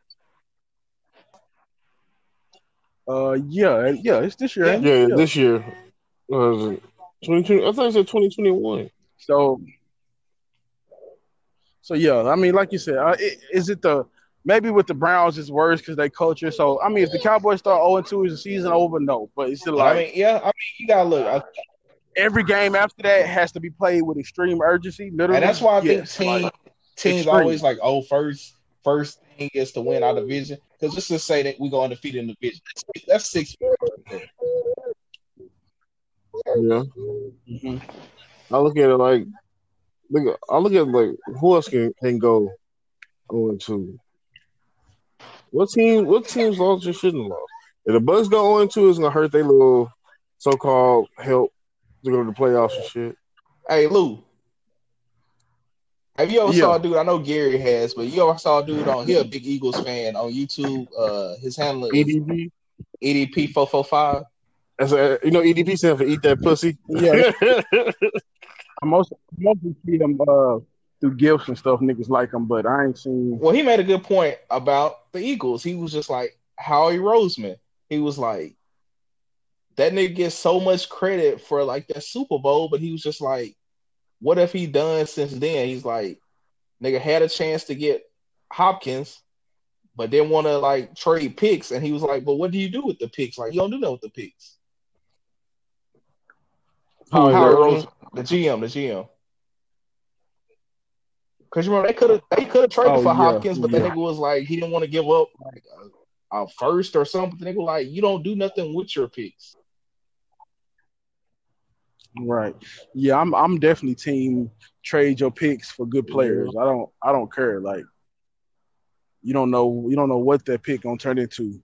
Yeah, it's this year. Yeah, this year. 2020. I thought it said 2021. So yeah, I mean, like you said, is it maybe with the Browns it's worse because they culture. So I mean, if the Cowboys start 0-2, is the season over? No, but it's still like you gotta look. Every game after that has to be played with extreme urgency. Literally, and that's why I think teams always like, first thing is to win our division. Because let's just say that we go undefeated in the division. That's 6. Yeah. Mm-hmm. I look at it like who else can go 0-2? What teams lost or shouldn't have lost? If the Bucks go 0-2, it's gonna hurt their little so-called help to go to the playoffs and shit. Hey Lou, have you ever saw a dude? I know Gary has, but you ever saw a dude he a big Eagles fan on YouTube? His handle is EDP 445. That's EDP stands for eat that pussy. Yeah. I mostly see him through gifts and stuff. Niggas like him, but I ain't seen. Well, he made a good point about the Eagles. He was just like Howie Roseman. He was like, that nigga gets so much credit for like that Super Bowl, but he was just like, what have he done since then? He's like, nigga had a chance to get Hopkins, but didn't want to like trade picks. And he was like, but what do you do with the picks? Like, you don't do that with the picks. Howie Roseman, the GM. Because you remember they could have traded for Hopkins, but that nigga was like, he didn't want to give up like a first or something. The nigga like, you don't do nothing with your picks. Right. Yeah, I'm definitely team trade your picks for good Yeah. players. I don't care. Like you don't know what that pick gonna turn into.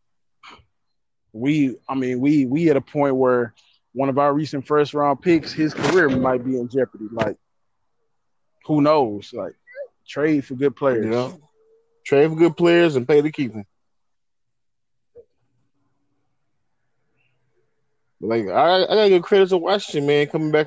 We at a point where one of our recent first round picks, his career might be in jeopardy. Like who knows? Like trade for good players. Yeah. Trade for good players and pay to keep them. Like I gotta give credit to Washington, man,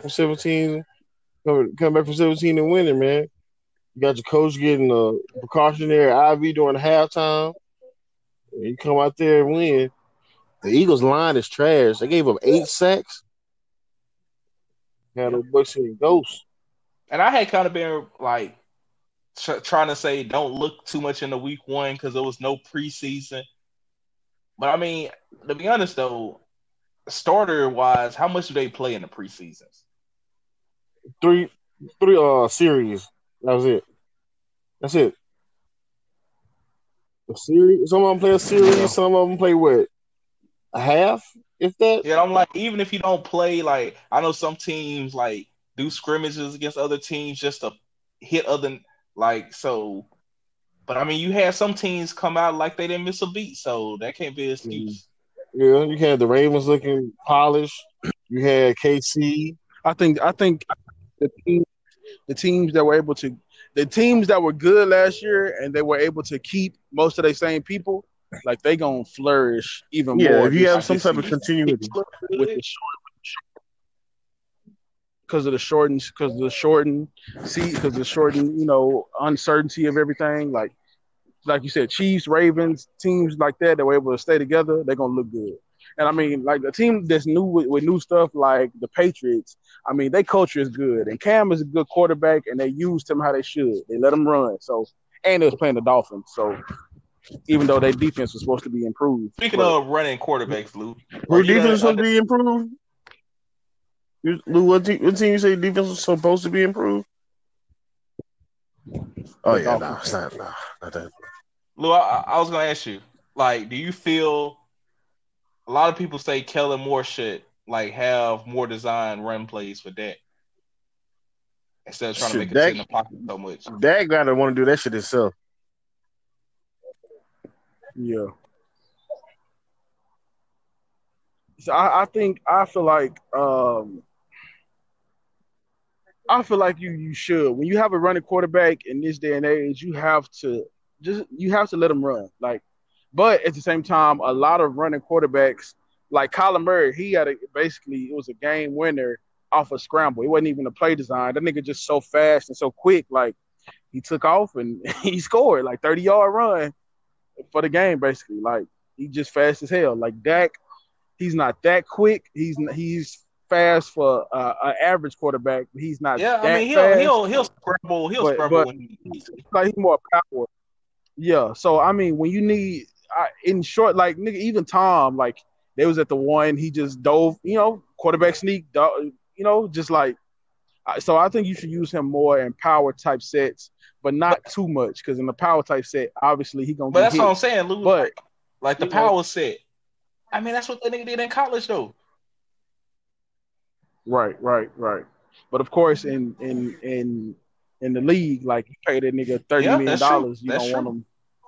coming back from 17 and winning, man. You got your coach getting a precautionary IV during halftime. And you come out there and win. The Eagles line is trash. They gave up 8 sacks. Had Yeah. a Bucks and Ghosts. And I had kind of been like trying to say don't look too much into week one because there was no preseason. But I mean, to be honest though, starter wise, how much do they play in the preseasons? Three series. That was it. That's it. A series. Some of them play a Yeah. series. Some of them play what? A half, if that. Yeah, I'm like, even if you don't play, like I know some teams like do scrimmages against other teams just to hit other like so. But I mean, you had some teams come out like they didn't miss a beat, so that can't be an Mm. excuse. Yeah, you had the Ravens looking polished. You had KC. I think the team the teams that were able to the teams that were good last year and they were able to keep most of their same people, like they gonna flourish even Yeah, more if you have some this type of season continuity. with the because of the shortened see because the shortened uncertainty of everything. Like you said, Chiefs, Ravens, teams like that were able to stay together, they're gonna look good. And I mean, like a team that's new with new stuff like the Patriots, I mean, their culture is good. And Cam is a good quarterback, and they used him how they should. They let him run. So, and they was playing the Dolphins. So, even though their defense was supposed to be improved, Speaking but of running quarterbacks, Lou, are Who you defense is the supposed to be improved? Lou, what team you say defense is supposed to be improved? Oh the yeah, no, Dolphins. it's not. No, not that. Lou? I was gonna ask you, like, do you feel a lot of people say Kellen Moore should like have more design run plays for Dak instead of trying to make Shit, him sit in the pocket so much? Dak gotta want to do that shit himself. Yeah. So I feel like you should. When you have a running quarterback in this day and age, you have to let him run. Like, but at the same time, a lot of running quarterbacks, like Kyler Murray, he had basically it was a game winner off a scramble. It wasn't even a play design. That nigga just so fast and so quick. Like he took off and he scored like 30-yard run for the game. Basically, like he just fast as hell. Like Dak, he's not that quick. He's fast for an average quarterback. He's not Yeah, I mean that fast, he'll scramble but when he needs to. like he's more power. Yeah. So I mean, when you need in short, like nigga, even Tom, like they was at the one, he just dove, quarterback sneak, just like. So I think you should use him more in power type sets, but But not too much because in the power type set, obviously he gonna but get that's what I'm hit. saying, Lou. But Like the you know, power set. I mean, that's what that nigga did in college though. right. But of course, in the league, like you pay that nigga thirty Yeah, million that's true. dollars, you That's don't want true. him.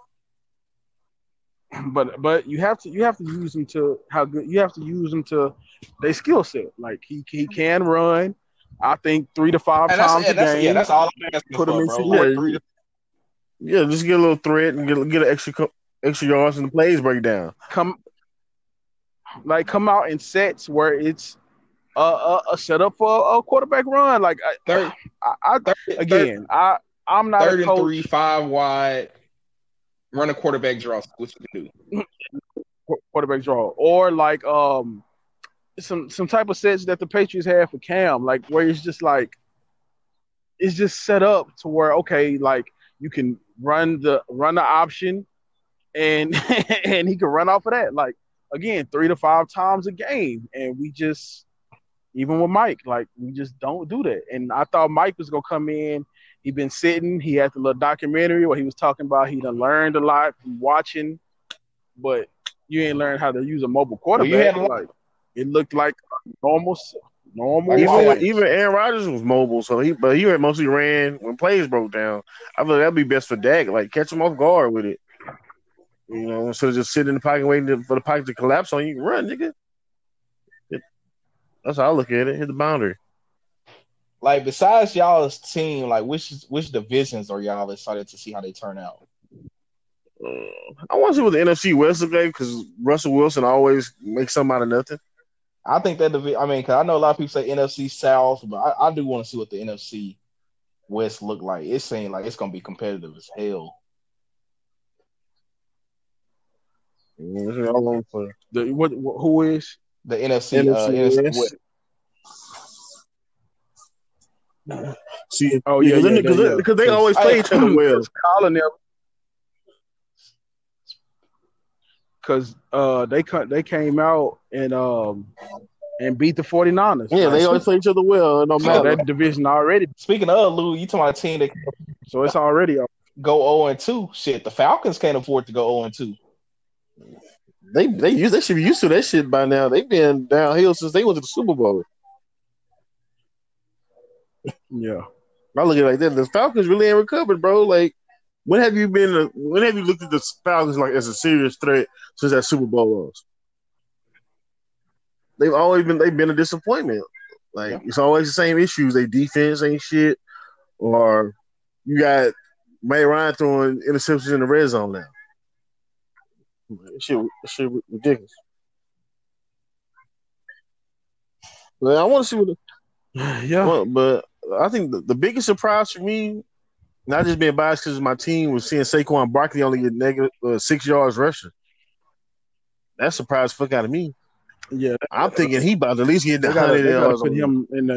But you have to use them to how good you have to use them to their skill set. Like he can run. I think 3 to 5 times a game. That's all I'm asking Put him for, in bro. Like situations. Yeah, three to yeah. Just get a little threat and get an extra yards and the plays break down. Come come out in sets where it's a setup for a quarterback run. Like third, I third, third, again I'm not a third and three, coach. 5 wide, run a quarterback draw. What you can do? Quarterback draw or like some type of sets that the Patriots have for Cam, like where it's just set up to where okay, like you can run the option and and he can run off of that. Like again, 3 to 5 times a game, and we just even with Mike, like we just don't do that. And I thought Mike was gonna come in. He been sitting. He had the little documentary where he was talking about he done learned a lot from watching, but you ain't learned how to use a mobile Well, you quarterback. had a lot. Like it looked like normal. Normal Like I said, Even offense. Aaron Rodgers was mobile, so he mostly ran when plays broke down. I feel like that'd be best for Dak, like catch him off guard with it. Instead of just sitting in the pocket waiting for the pocket to collapse on you, run, nigga. That's how I look at it. Hit the boundary. like besides y'all's team, like which divisions are y'all excited to see how they turn out? I want to see what the NFC West look like because Russell Wilson always makes something out of nothing. I think that I mean, because I know a lot of people say NFC South, but I do want to see what the NFC West look like. It seems like it's gonna be competitive as hell. That's what I want for Who is? The NFC NFC West. West. See, Oh yeah, because they always play each other well. Colin there, because they came out and beat the 49ers. Yeah, they always play each other well. It don't So matter. that division already. Speaking of Lou, you talking about a team that So it's already up. go 0-2. Shit, the Falcons can't afford to go 0-2. They should be used to that shit by now. They've been downhill since they went to the Super Bowl. Yeah. I look at it like that. The Falcons really ain't recovered, bro. Like, when have you looked at the Falcons like as a serious threat since that Super Bowl loss? They've been a disappointment. Like It's always the same issues. They defense ain't shit, or you got May Ryan throwing interceptions in the red zone now. Shit ridiculous. But I want to see what. But I think the biggest surprise for me, not just being biased because my team was seeing Saquon Barkley only get negative 6 yards rushing. That surprised the fuck out of me. Yeah, I'm thinking he about to at least get the 100 100 yards. Put him in.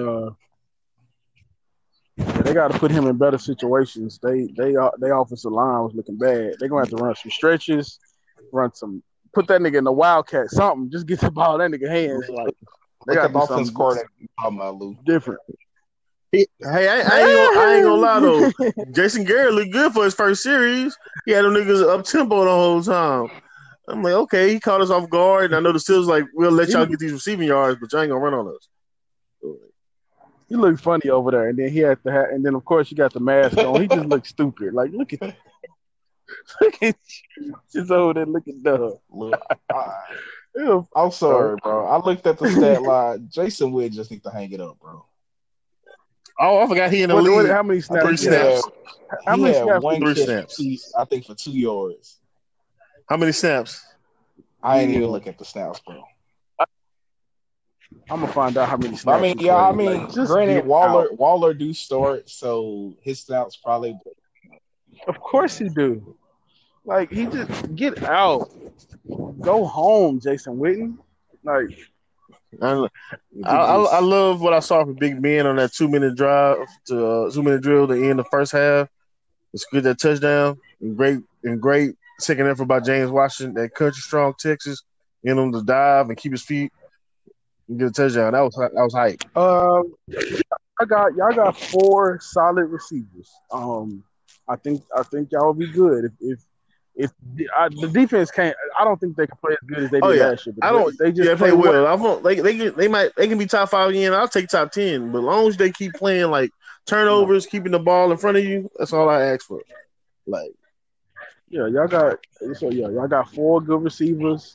They got to put him in better situations. They offensive line was looking bad. They're gonna have to run some stretches, put that nigga in the wildcat, something. Just get the ball in that nigga hands. Like they got the offense coordinator talking about Lou. Different. Hey, I ain't gonna lie though. Jason Garrett looked good for his first series. He had them niggas up tempo the whole time. I'm like, okay, he caught us off guard. And I know the Steelers like, we'll let y'all get these receiving yards, but y'all ain't gonna run on us. He looked funny over there, and then he had to have, and then of course you got the mask on. He just looked stupid. Like look at just over there looking dumb. I'm sorry, bro. I looked at the stat line. Jason Witten just need to hang it up, bro. Oh, I forgot he in the league. How many snaps? 3 snaps. How many snaps? 3 snaps. I think for 2 yards. How many snaps? I ain't even look at the snaps, bro. I'm gonna find out how many snaps. I mean, granted, Waller do start, so his snaps probably. Of course he do. Like he just get out, go home, Jason Witten. Like I love what I saw from Big Ben on that 2-minute drive to 2-minute drill to end the first half. It's good that touchdown and great second effort by James Washington, that country strong Texas, in him to dive and keep his feet and get a touchdown. That was hype. Y'all got 4 solid receivers. I think y'all will be good if the defense can't. I don't think they can play as good as they did last year. They just play well. I won't, they can be top 5 again. I'll take top 10, but as long as they keep playing like turnovers, keeping the ball in front of you, that's all I ask for. Like. Y'all got 4 good receivers.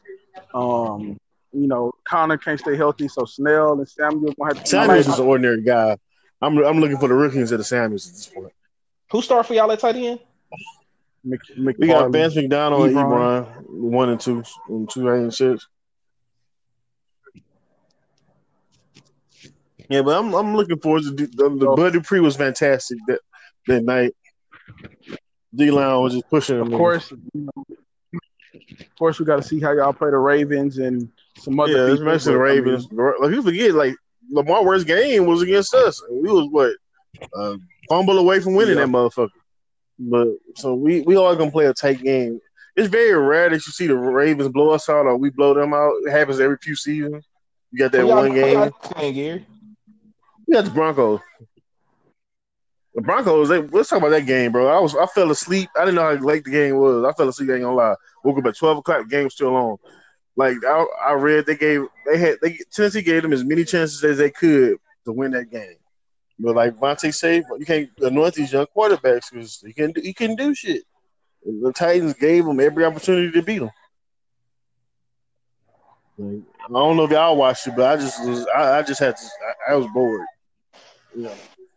Connor can't stay healthy, so Snell and Samuel gonna have to. Samuels is an ordinary guy. I'm looking for the rookies of the Samuels at this point. Who started for y'all at tight end? We got Vance McDonald and Ebron, 1 and 2, and 2 and 6. Yeah, but I'm looking forward to the Bud Dupree was fantastic that night. D-line was just pushing him. Of course, we got to see how y'all play the Ravens and some other people. Especially the Ravens. Like you forget, like Lamar's worst game was against us. We was fumble away from winning that motherfucker. But so we always gonna play a tight game. It's very rare that you see the Ravens blow us out or we blow them out. It happens every few seasons. You got that one game. We got the Broncos. The Broncos, let's talk about that game, bro. I fell asleep. I didn't know how late the game was. I fell asleep, I ain't gonna lie. Woke up at 12 o'clock, the game was still on. Like I read, Tennessee gave them as many chances as they could to win that game. But like Vontae said, you can't anoint these young quarterbacks because he couldn't do shit. The Titans gave them every opportunity to beat them. Like, I don't know if y'all watched it, but I just had to. I was bored. Yeah.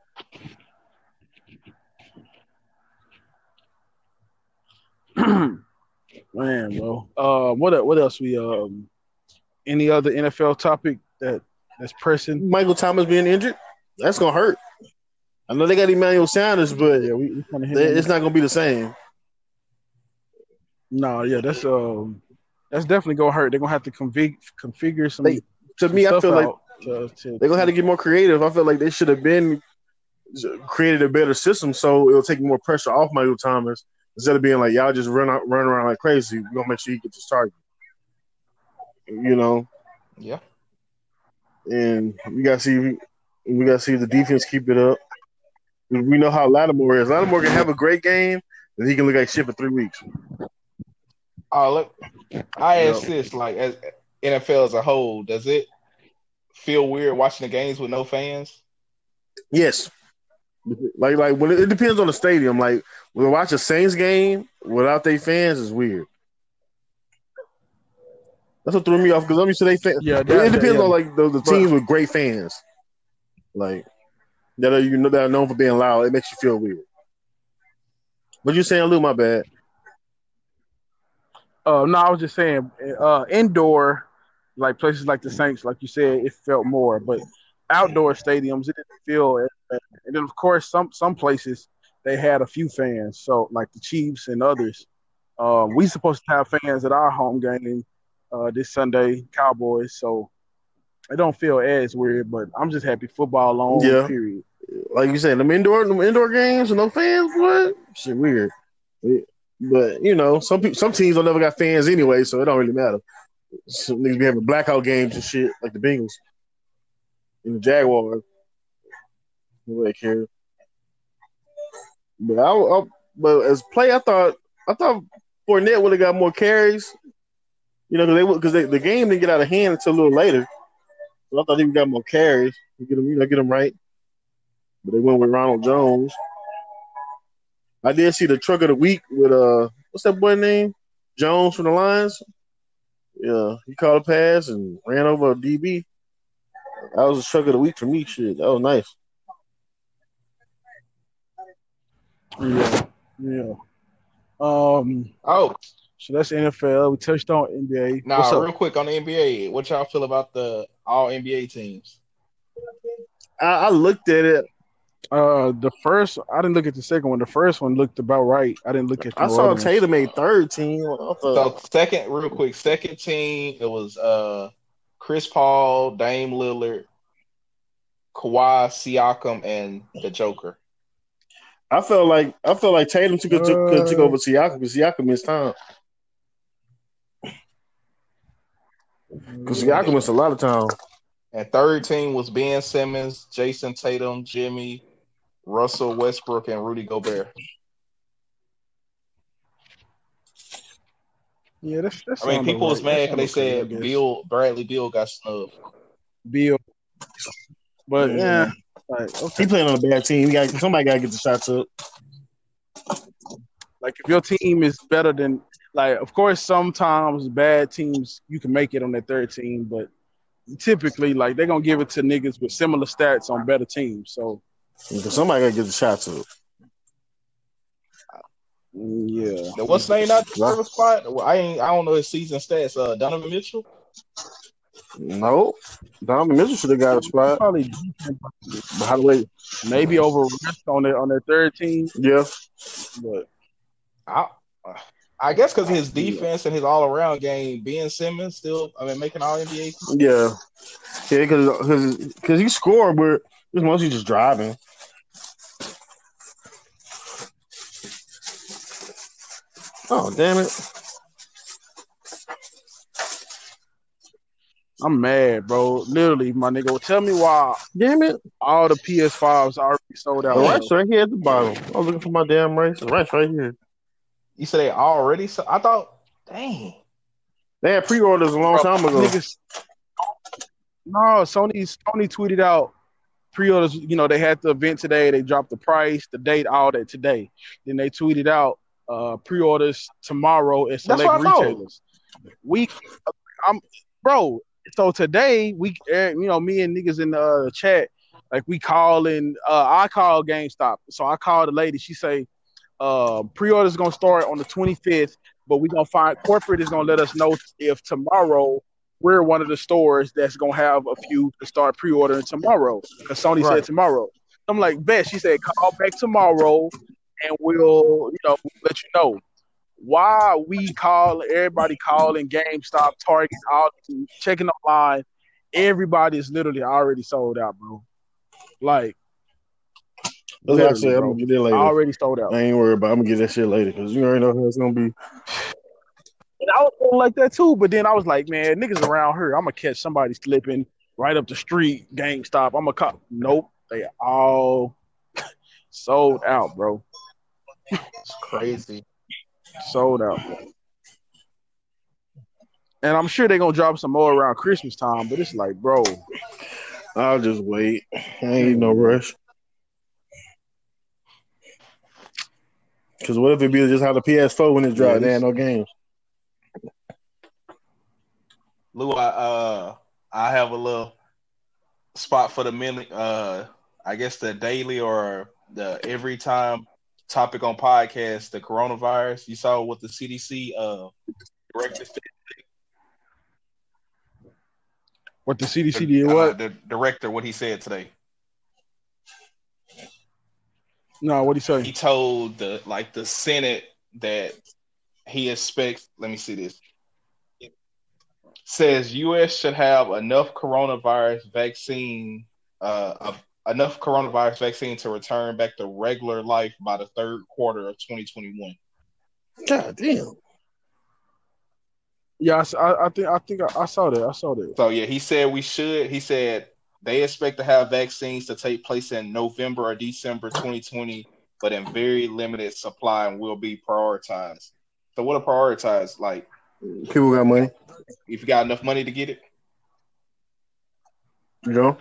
Man, bro. What else we any other NFL topic that's pressing? Michael Thomas being injured, that's gonna hurt. I know they got Emmanuel Sanders, but Yeah, we it's not gonna be the same. No, yeah, that's definitely gonna hurt. They're gonna have to configure some. To me, I feel like they're gonna have to get more creative. I feel like they should have been created a better system so it'll take more pressure off Michael Thomas instead of being like y'all just run around like crazy. We're gonna make sure he gets his target. You know. Yeah. And we gotta see if the defense keep it up. We know how Lattimore is. Lattimore can have a great game, and he can look like shit for 3 weeks. Look, I ask this: like, as NFL as a whole, does it feel weird watching the games with no fans? Yes. Like when it depends on the stadium. Like when we watch a Saints game without their fans is weird. That's what threw me off because I'm used to they fans. Yeah, it depends on like the teams with great fans, like that are known for being loud. It makes you feel weird. What you saying, Lou? My bad. No, I was just saying indoor, like places like the Saints, like you said, it felt more, but outdoor stadiums, it didn't feel as bad. And then, of course, some places they had a few fans, so like the Chiefs and others. We supposed to have fans at our home game this Sunday, Cowboys, so it don't feel as weird, but I'm just happy football on, period. Like you said, them indoor games with no fans, what? Shit weird. But, you know, some teams don't never got fans anyway, so it don't really matter. Some niggas be having blackout games and shit, like the Bengals and the Jaguars. Nobody cares. But as play, I thought Fournette would have got more carries. You know, because the game didn't get out of hand until a little later. So I thought he would got more carries. Get him right. But they went with Ronald Jones. I did see the truck of the week with what's that boy name? Jones from the Lions. Yeah, he caught a pass and ran over a DB. That was the truck of the week for me. Shit, that was nice. Yeah. So that's NFL. We touched on NBA. Nah, real quick on the NBA. What y'all feel about the all NBA teams? I looked at it. The first, I didn't look at the second one. The first one looked about right. I didn't look at. I saw Tatum made third team. So second team. It was Chris Paul, Dame Lillard, Kawhi, Siakam, and the Joker. I felt like Tatum took over Siakam because Siakam missed time. Because Siakam missed a lot of time. And third team was Ben Simmons, Jason Tatum, Jimmy, Russell Westbrook, and Rudy Gobert. Yeah, that's I mean, people was mad because they said Bradley Beal got snubbed. But yeah. Like, okay. He playing on a bad team. Somebody got to get the shots up. Like, if your team is better than, like, of course, sometimes bad teams, you can make it on that third team, but typically, like, they're going to give it to niggas with similar stats on better teams. So, somebody got to get the shots up. Yeah. What's name not deserve a spot? I don't know his season stats. Donovan Mitchell? No, Donovan Mitchell should have got a spot. Probably. By the way, maybe over Russ on their third team. Yeah, but I guess because his defense and his all around game, Ben Simmons still, making all NBA. Yeah, because he scored, but it's mostly just driving. Oh, damn it. I'm mad, bro. Literally, my nigga. Well, tell me why. Damn it. All the PS5s already sold out. The rice right here at the bottom. I was looking for my damn rice. The rice right here. You said they already? So I thought, dang. They had pre-orders a long Bro, time ago. niggas, no, Sony tweeted out pre-orders. You know, they had the event today. They dropped the price, the date, all that today. Then they tweeted out pre-orders tomorrow at That's select what I thought. retailers. I'm bro. So today you know, me and niggas in the chat, like we call and I call GameStop. So I called the lady. She say pre-orders gonna start on the 25th, but we gonna find corporate is gonna let us know if tomorrow we're one of the stores that's gonna have a few to start pre-ordering tomorrow. Because Sony said Right. tomorrow. I'm like, bet. She said call back tomorrow and we'll let you know. Why everybody calling GameStop, Target, all checking online, everybody is literally already sold out, bro. Like, That's what I literally, said. I'm bro. gonna get it later. Already sold out. I ain't worried about. I'm gonna get that shit later because you already know how it's gonna be. And I was feeling like that too, but then I was like, man, niggas around here, I'm gonna catch somebody slipping right up the street, GameStop. I'm a cop. Nope, they all sold out, bro. It's crazy. Sold out, bro. And I'm sure they're gonna drop some more around Christmas time, but it's like, bro, I'll just wait. Ain't no rush. Because what if it be just how the PS4 when it dropped? There ain't no games. Lou, I have a little spot for the minute. I guess the daily or the every time topic on podcast, the coronavirus. You saw what the CDC director said. What the CDC did? What? The director, what he said today. No, what he say? He told the Senate that he expects. Let me see this. It says U.S. should have enough coronavirus vaccine to return back to regular life by the third quarter of 2021. God damn. Yeah, I think I saw that. I saw that. So yeah, he said we should. He said they expect to have vaccines to take place in November or December 2020, but in very limited supply and will be prioritized. So what are prioritized? Like people got money. If you got enough money to get it, you know.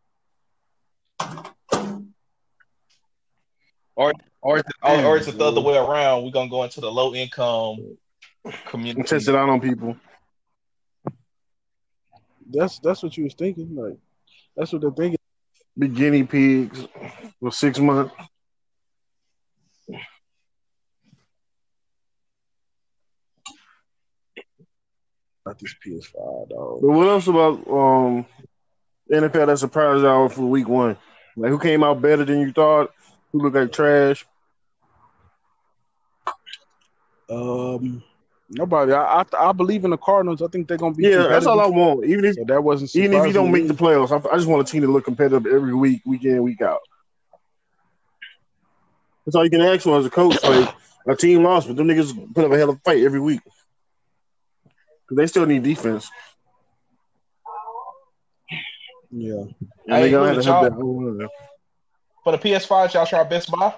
Or it's the other way around. We're gonna go into the low income community. Test it out on people. That's what you was thinking. Like that's what they're thinking. Be guinea pigs for 6 months. Not this PS5, dog. But what else about the NFL that surprised y'all for week 1? Like who came out better than you thought? Who looked like trash? Nobody. I believe in the Cardinals. I think they're gonna be. Yeah, that's all I want. Even if that wasn't. Even if you don't make the playoffs, I just want a team to look competitive every week, week in, week out. That's all you can ask for as a coach. Like a team lost, but them niggas put up a hell of a fight every week because they still need defense. Yeah, and they gonna have to help that. For the PS5, y'all try Best Buy.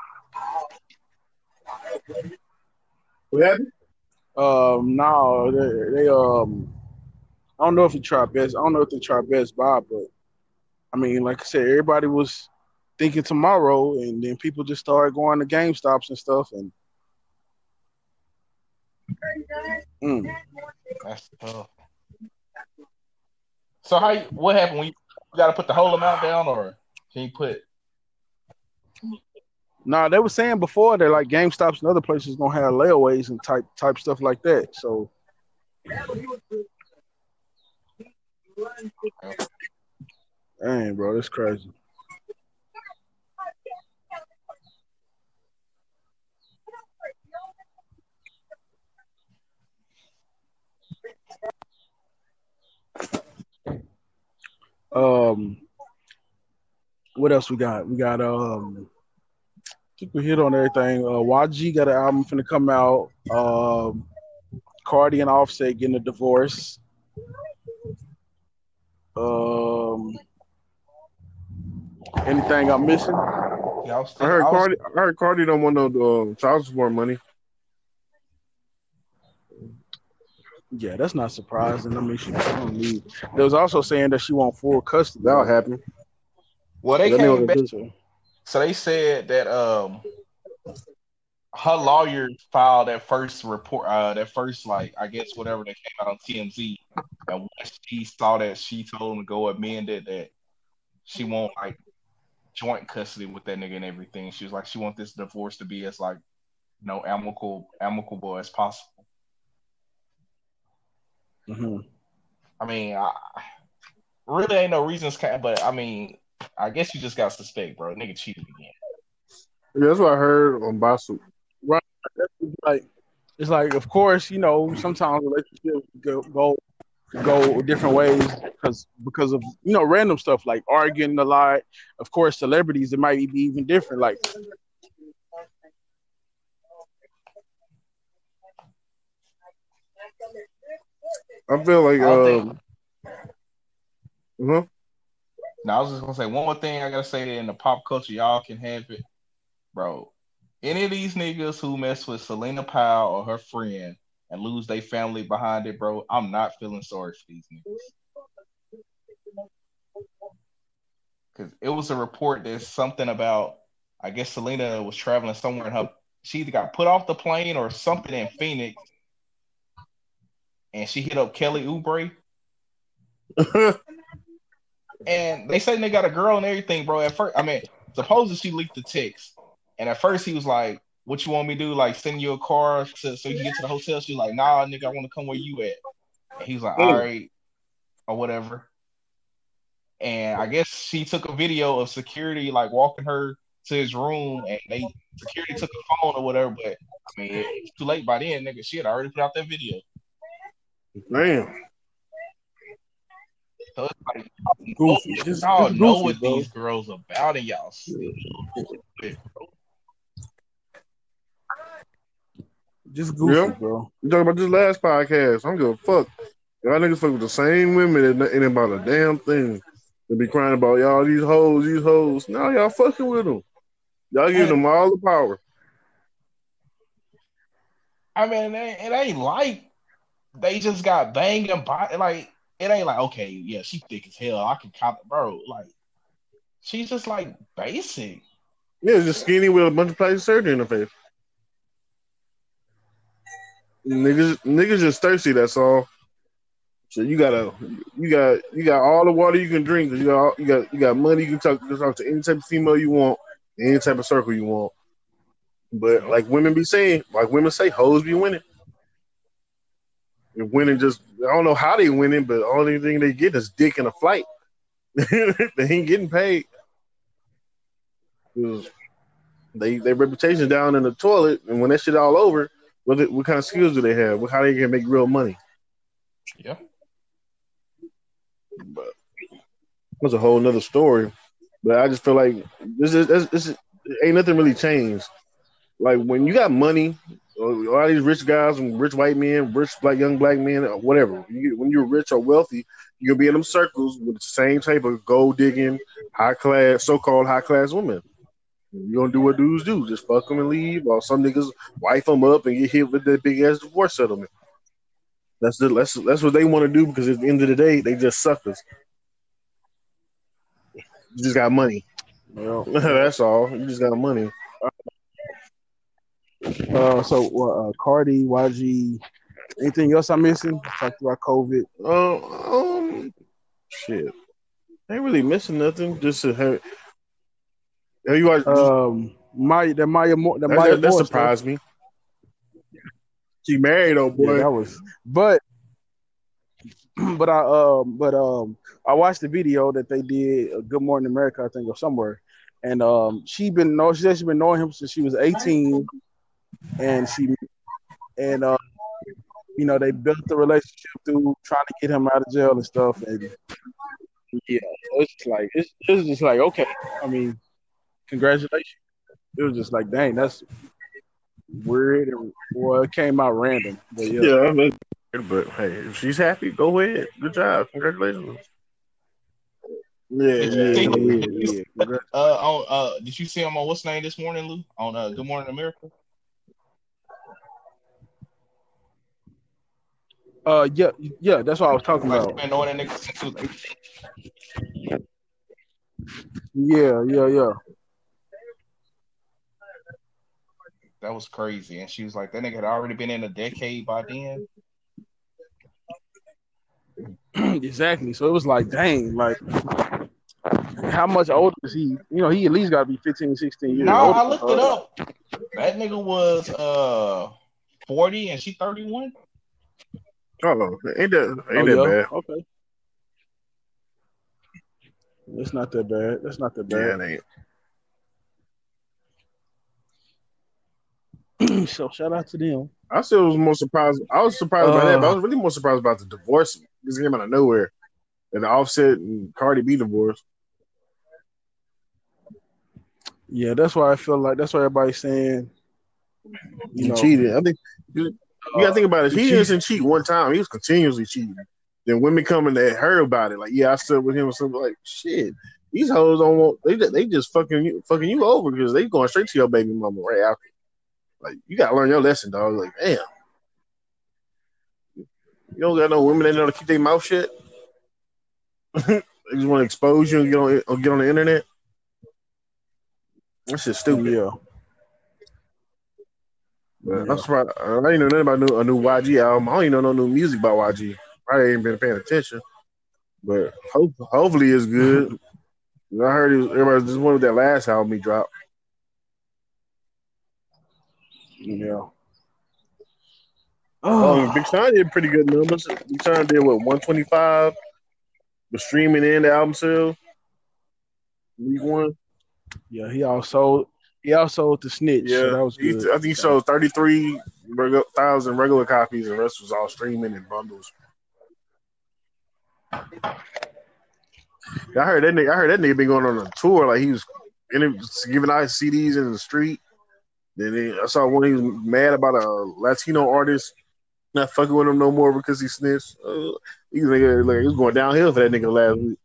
What happened? No, they I don't know if they try Best. I don't know if they try Best Buy, but I mean, like I said, everybody was thinking tomorrow, and then people just started going to GameStops and stuff, and That's tough. So what happened when you got to put the whole amount down, or can you put? Nah, they were saying before that like GameStops and other places gonna have layaways and type stuff like that. So, dang, bro, that's crazy. What else we got? We got I think we hit on everything. YG got an album finna come out. Cardi and Offset getting a divorce. Anything I'm missing? I heard Cardi don't want no child support money. Yeah, that's not surprising. I mean, she don't need. There was also saying that she want full custody. That'll Though. happen. Well, they That nigga came was back, just So, so they said that her lawyer filed that first report, that first like I guess whatever that came out on TMZ, and once she saw that, she told him to go amend it that she won't like joint custody with that nigga and everything. She was like, she want this divorce to be as like amicable as possible. mm-hmm. I mean, I really ain't no reasons, but I mean, I guess you just got suspect, bro. Nigga cheated again. yeah, that's what I heard on Basu. Right. Like it's like, of course, sometimes relationships go different ways because of random stuff like arguing a lot. Of course, celebrities it might be even different. Like I feel like I don't think. uh-huh. Now I was just gonna say one more thing. I gotta say in the pop culture, y'all can have it, bro. Any of these niggas who mess with Selena Powell or her friend and lose their family behind it, bro, I'm not feeling sorry for these niggas. Because it was a report there's something about, I guess Selena was traveling somewhere and she either got put off the plane or something in Phoenix, and she hit up Kelly Oubre. And they say they got a girl and everything, bro. At first, I mean, supposedly she leaked the text, and at first he was like, "What you want me to do? Like send you a car so you can get to the hotel?" She's like, "Nah, nigga, I want to come where you at." And he was like, "All right," or whatever. And I guess she took a video of security like walking her to his room, and security took a phone or whatever. But I mean, it's too late by then, nigga. She had already put out that video. Damn. So it's like, goofy, y'all just know goofy, what bro. these girls about, and y'all still do it, bro. Just goofy, Yeah. bro. You talking about this last podcast. I don't give a fuck. Y'all niggas fuck with the same women that ain't about a damn thing. They be crying about y'all these hoes. Now y'all fucking with them. Y'all giving them all the power. I mean, it ain't like they just got banged and like it ain't like okay, yeah, she thick as hell. I can count, bro. Like she's just like basic. Yeah, just skinny with a bunch of plastic surgery in the face. Niggas just thirsty. That's all. So you got all the water you can drink. Cause you got money. You can talk to any type of female you want, any type of circle you want. But like women say, hoes be winning. And winning just I don't know how they winning, but the only thing they get is dick in a flight. They ain't getting paid. Their reputation down in the toilet, and when that shit all over, what kind of skills do they have? How they can make real money? Yeah. But that's a whole nother story. But I just feel like this ain't nothing really changed. Like when you got money, all these rich guys and rich white men, rich young black men, or whatever. When you're rich or wealthy, you'll be in them circles with the same type of gold digging, so-called high class women. You gonna do what dudes do, just fuck them and leave, or some niggas wife them up and get hit with that big ass divorce settlement. That's what they want to do because at the end of the day, they just suckers. You just got money. Yeah. That's all. You just got money. Cardi, YG, anything else I'm missing? Talked about COVID. Shit. Ain't really missing nothing. Just to have you watched Maya that Moore surprised stuff. me. She married, oh boy. Yeah, that was. But I watched the video that they did. Good Morning America, I think, or somewhere. And she said she's been knowing him since she was 18, and they built the relationship through trying to get him out of jail and stuff. And yeah, it's just like okay. I mean, congratulations. It was just like, dang, that's weird, and it came out random. But yeah. But hey, if she's happy, go ahead. Good job. Congratulations. Yeah. Did you see him on what's name this morning, Lou? On Good Morning America? Yeah, that's what I was talking Like, about. been knowing that nigga since he was 18. Yeah. That was crazy. And she was like, that nigga had already been in a decade by then. Exactly. So it was like, dang, like how much older is he? You know, he at least got to be 15, 16 No, years older I than looked it her. up. That nigga was 40 and she 31. Oh, ain't Oh that yeah, bad? okay. It's not that bad. That's not that Yeah, it bad. So shout out to them. I still was more surprised. I was surprised by that, but I was really more surprised about the divorce. This came out of nowhere. And the Offset and Cardi B divorce. Yeah, that's why I feel like that's why everybody's saying, He cheated. I think you gotta think about it. He didn't cheat one time. He was continuously cheating. Then women coming at her about it, like, yeah, I slept with him or something. Like, shit, these hoes don't want. They just fucking you over because they going straight to your baby mama right after. Like, you gotta learn your lesson, dog. Like, damn, you don't got no women that know to keep their mouth shut. They just want to expose you and get on the internet. That shit's stupid. Yeah. But I'm surprised. I didn't know nothing about a new YG album. I don't even know no new music by YG. I ain't been paying attention. But hopefully it's good. I heard everybody just wanted that last album he dropped. Yeah. Oh, Big Sean did pretty good numbers. Big Sean did what 125 the streaming and the album sales. Week 1. Yeah, he also the snitch. Yeah, so that was good. I think he sold 33,000 regular copies, and the rest was all streaming and bundles. I heard that nigga been going on a tour. Like, he was giving out CDs in the street. Then I saw one. He was mad about a Latino artist not fucking with him no more because he snitched. He was going downhill for that nigga last week.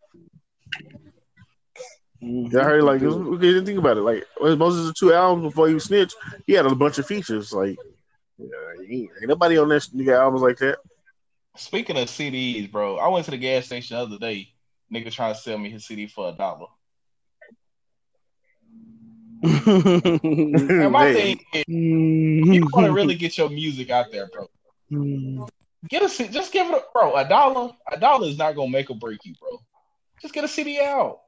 Mm-hmm. I heard like didn't think about it. Like, most of the 2 albums before he snitched, he had a bunch of features. Like, ain't nobody on that nigga albums like that. Speaking of CDs, bro, I went to the gas station the other day. Nigga trying to sell me his CD for $1. And my thing is, you want to really get your music out there, bro. Just give it bro. $1 is not gonna make or break you, bro. Just get a CD out.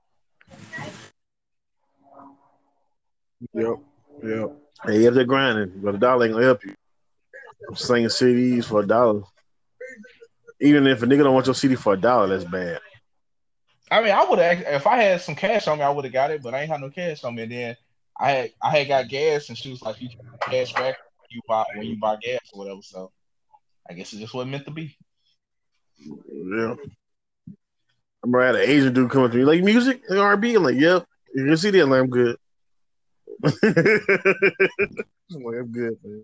Yep. Hey, if they're grinding, but $1 ain't gonna help you. I'm slinging CDs for $1. Even if a nigga don't want your CD for $1, that's bad. I mean, I would have if I had some cash on me, I would have got it, but I ain't had no cash on me. And then I had got gas, and she was like, "You can cash back when you buy gas or whatever." So I guess it just wasn't meant to be. Yeah. I remember I had an Asian dude coming to me like, music and R&B. I'm like, yep. You can see that? Like, I'm good. I'm like, I'm good, man.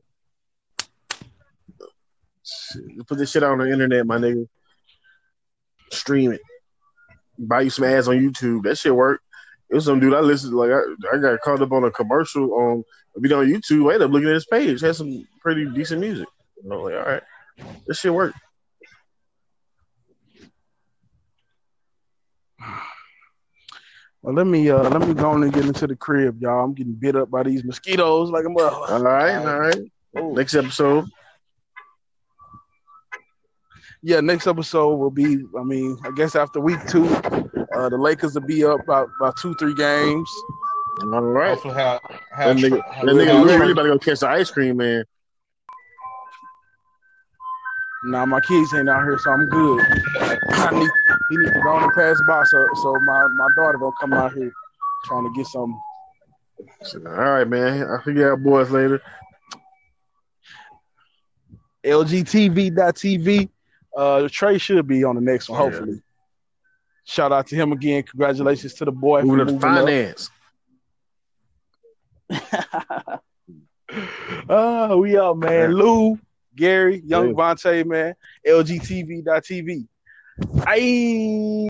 Shit. Put this shit out on the internet, my nigga. Stream it. Buy you some ads on YouTube. That shit work. It was some dude I listened to, like, I got caught up on a commercial on a video on YouTube. I ended up looking at his page. It had some pretty decent music. And I was like, all right, this shit work. Well, let me go on and get into the crib, y'all. I'm getting bit up by these mosquitoes like a mother. All right. Next episode. Yeah, next episode will be, I guess after week 2, the Lakers will be up about 2-3 games. All right. That nigga really about to go catch the ice cream, man. Nah, my kids ain't out here, so I'm good. He needs to go on and pass by so my daughter don't come out here trying to get some. All right, man. I'll figure out boys later. LGTV.tv. Trey should be on the next one, hopefully. Yeah. Shout out to him again. Congratulations to the boy. Moving to finance. We out, man. Lou, Gary, Young Vontae, man. LGTV.tv.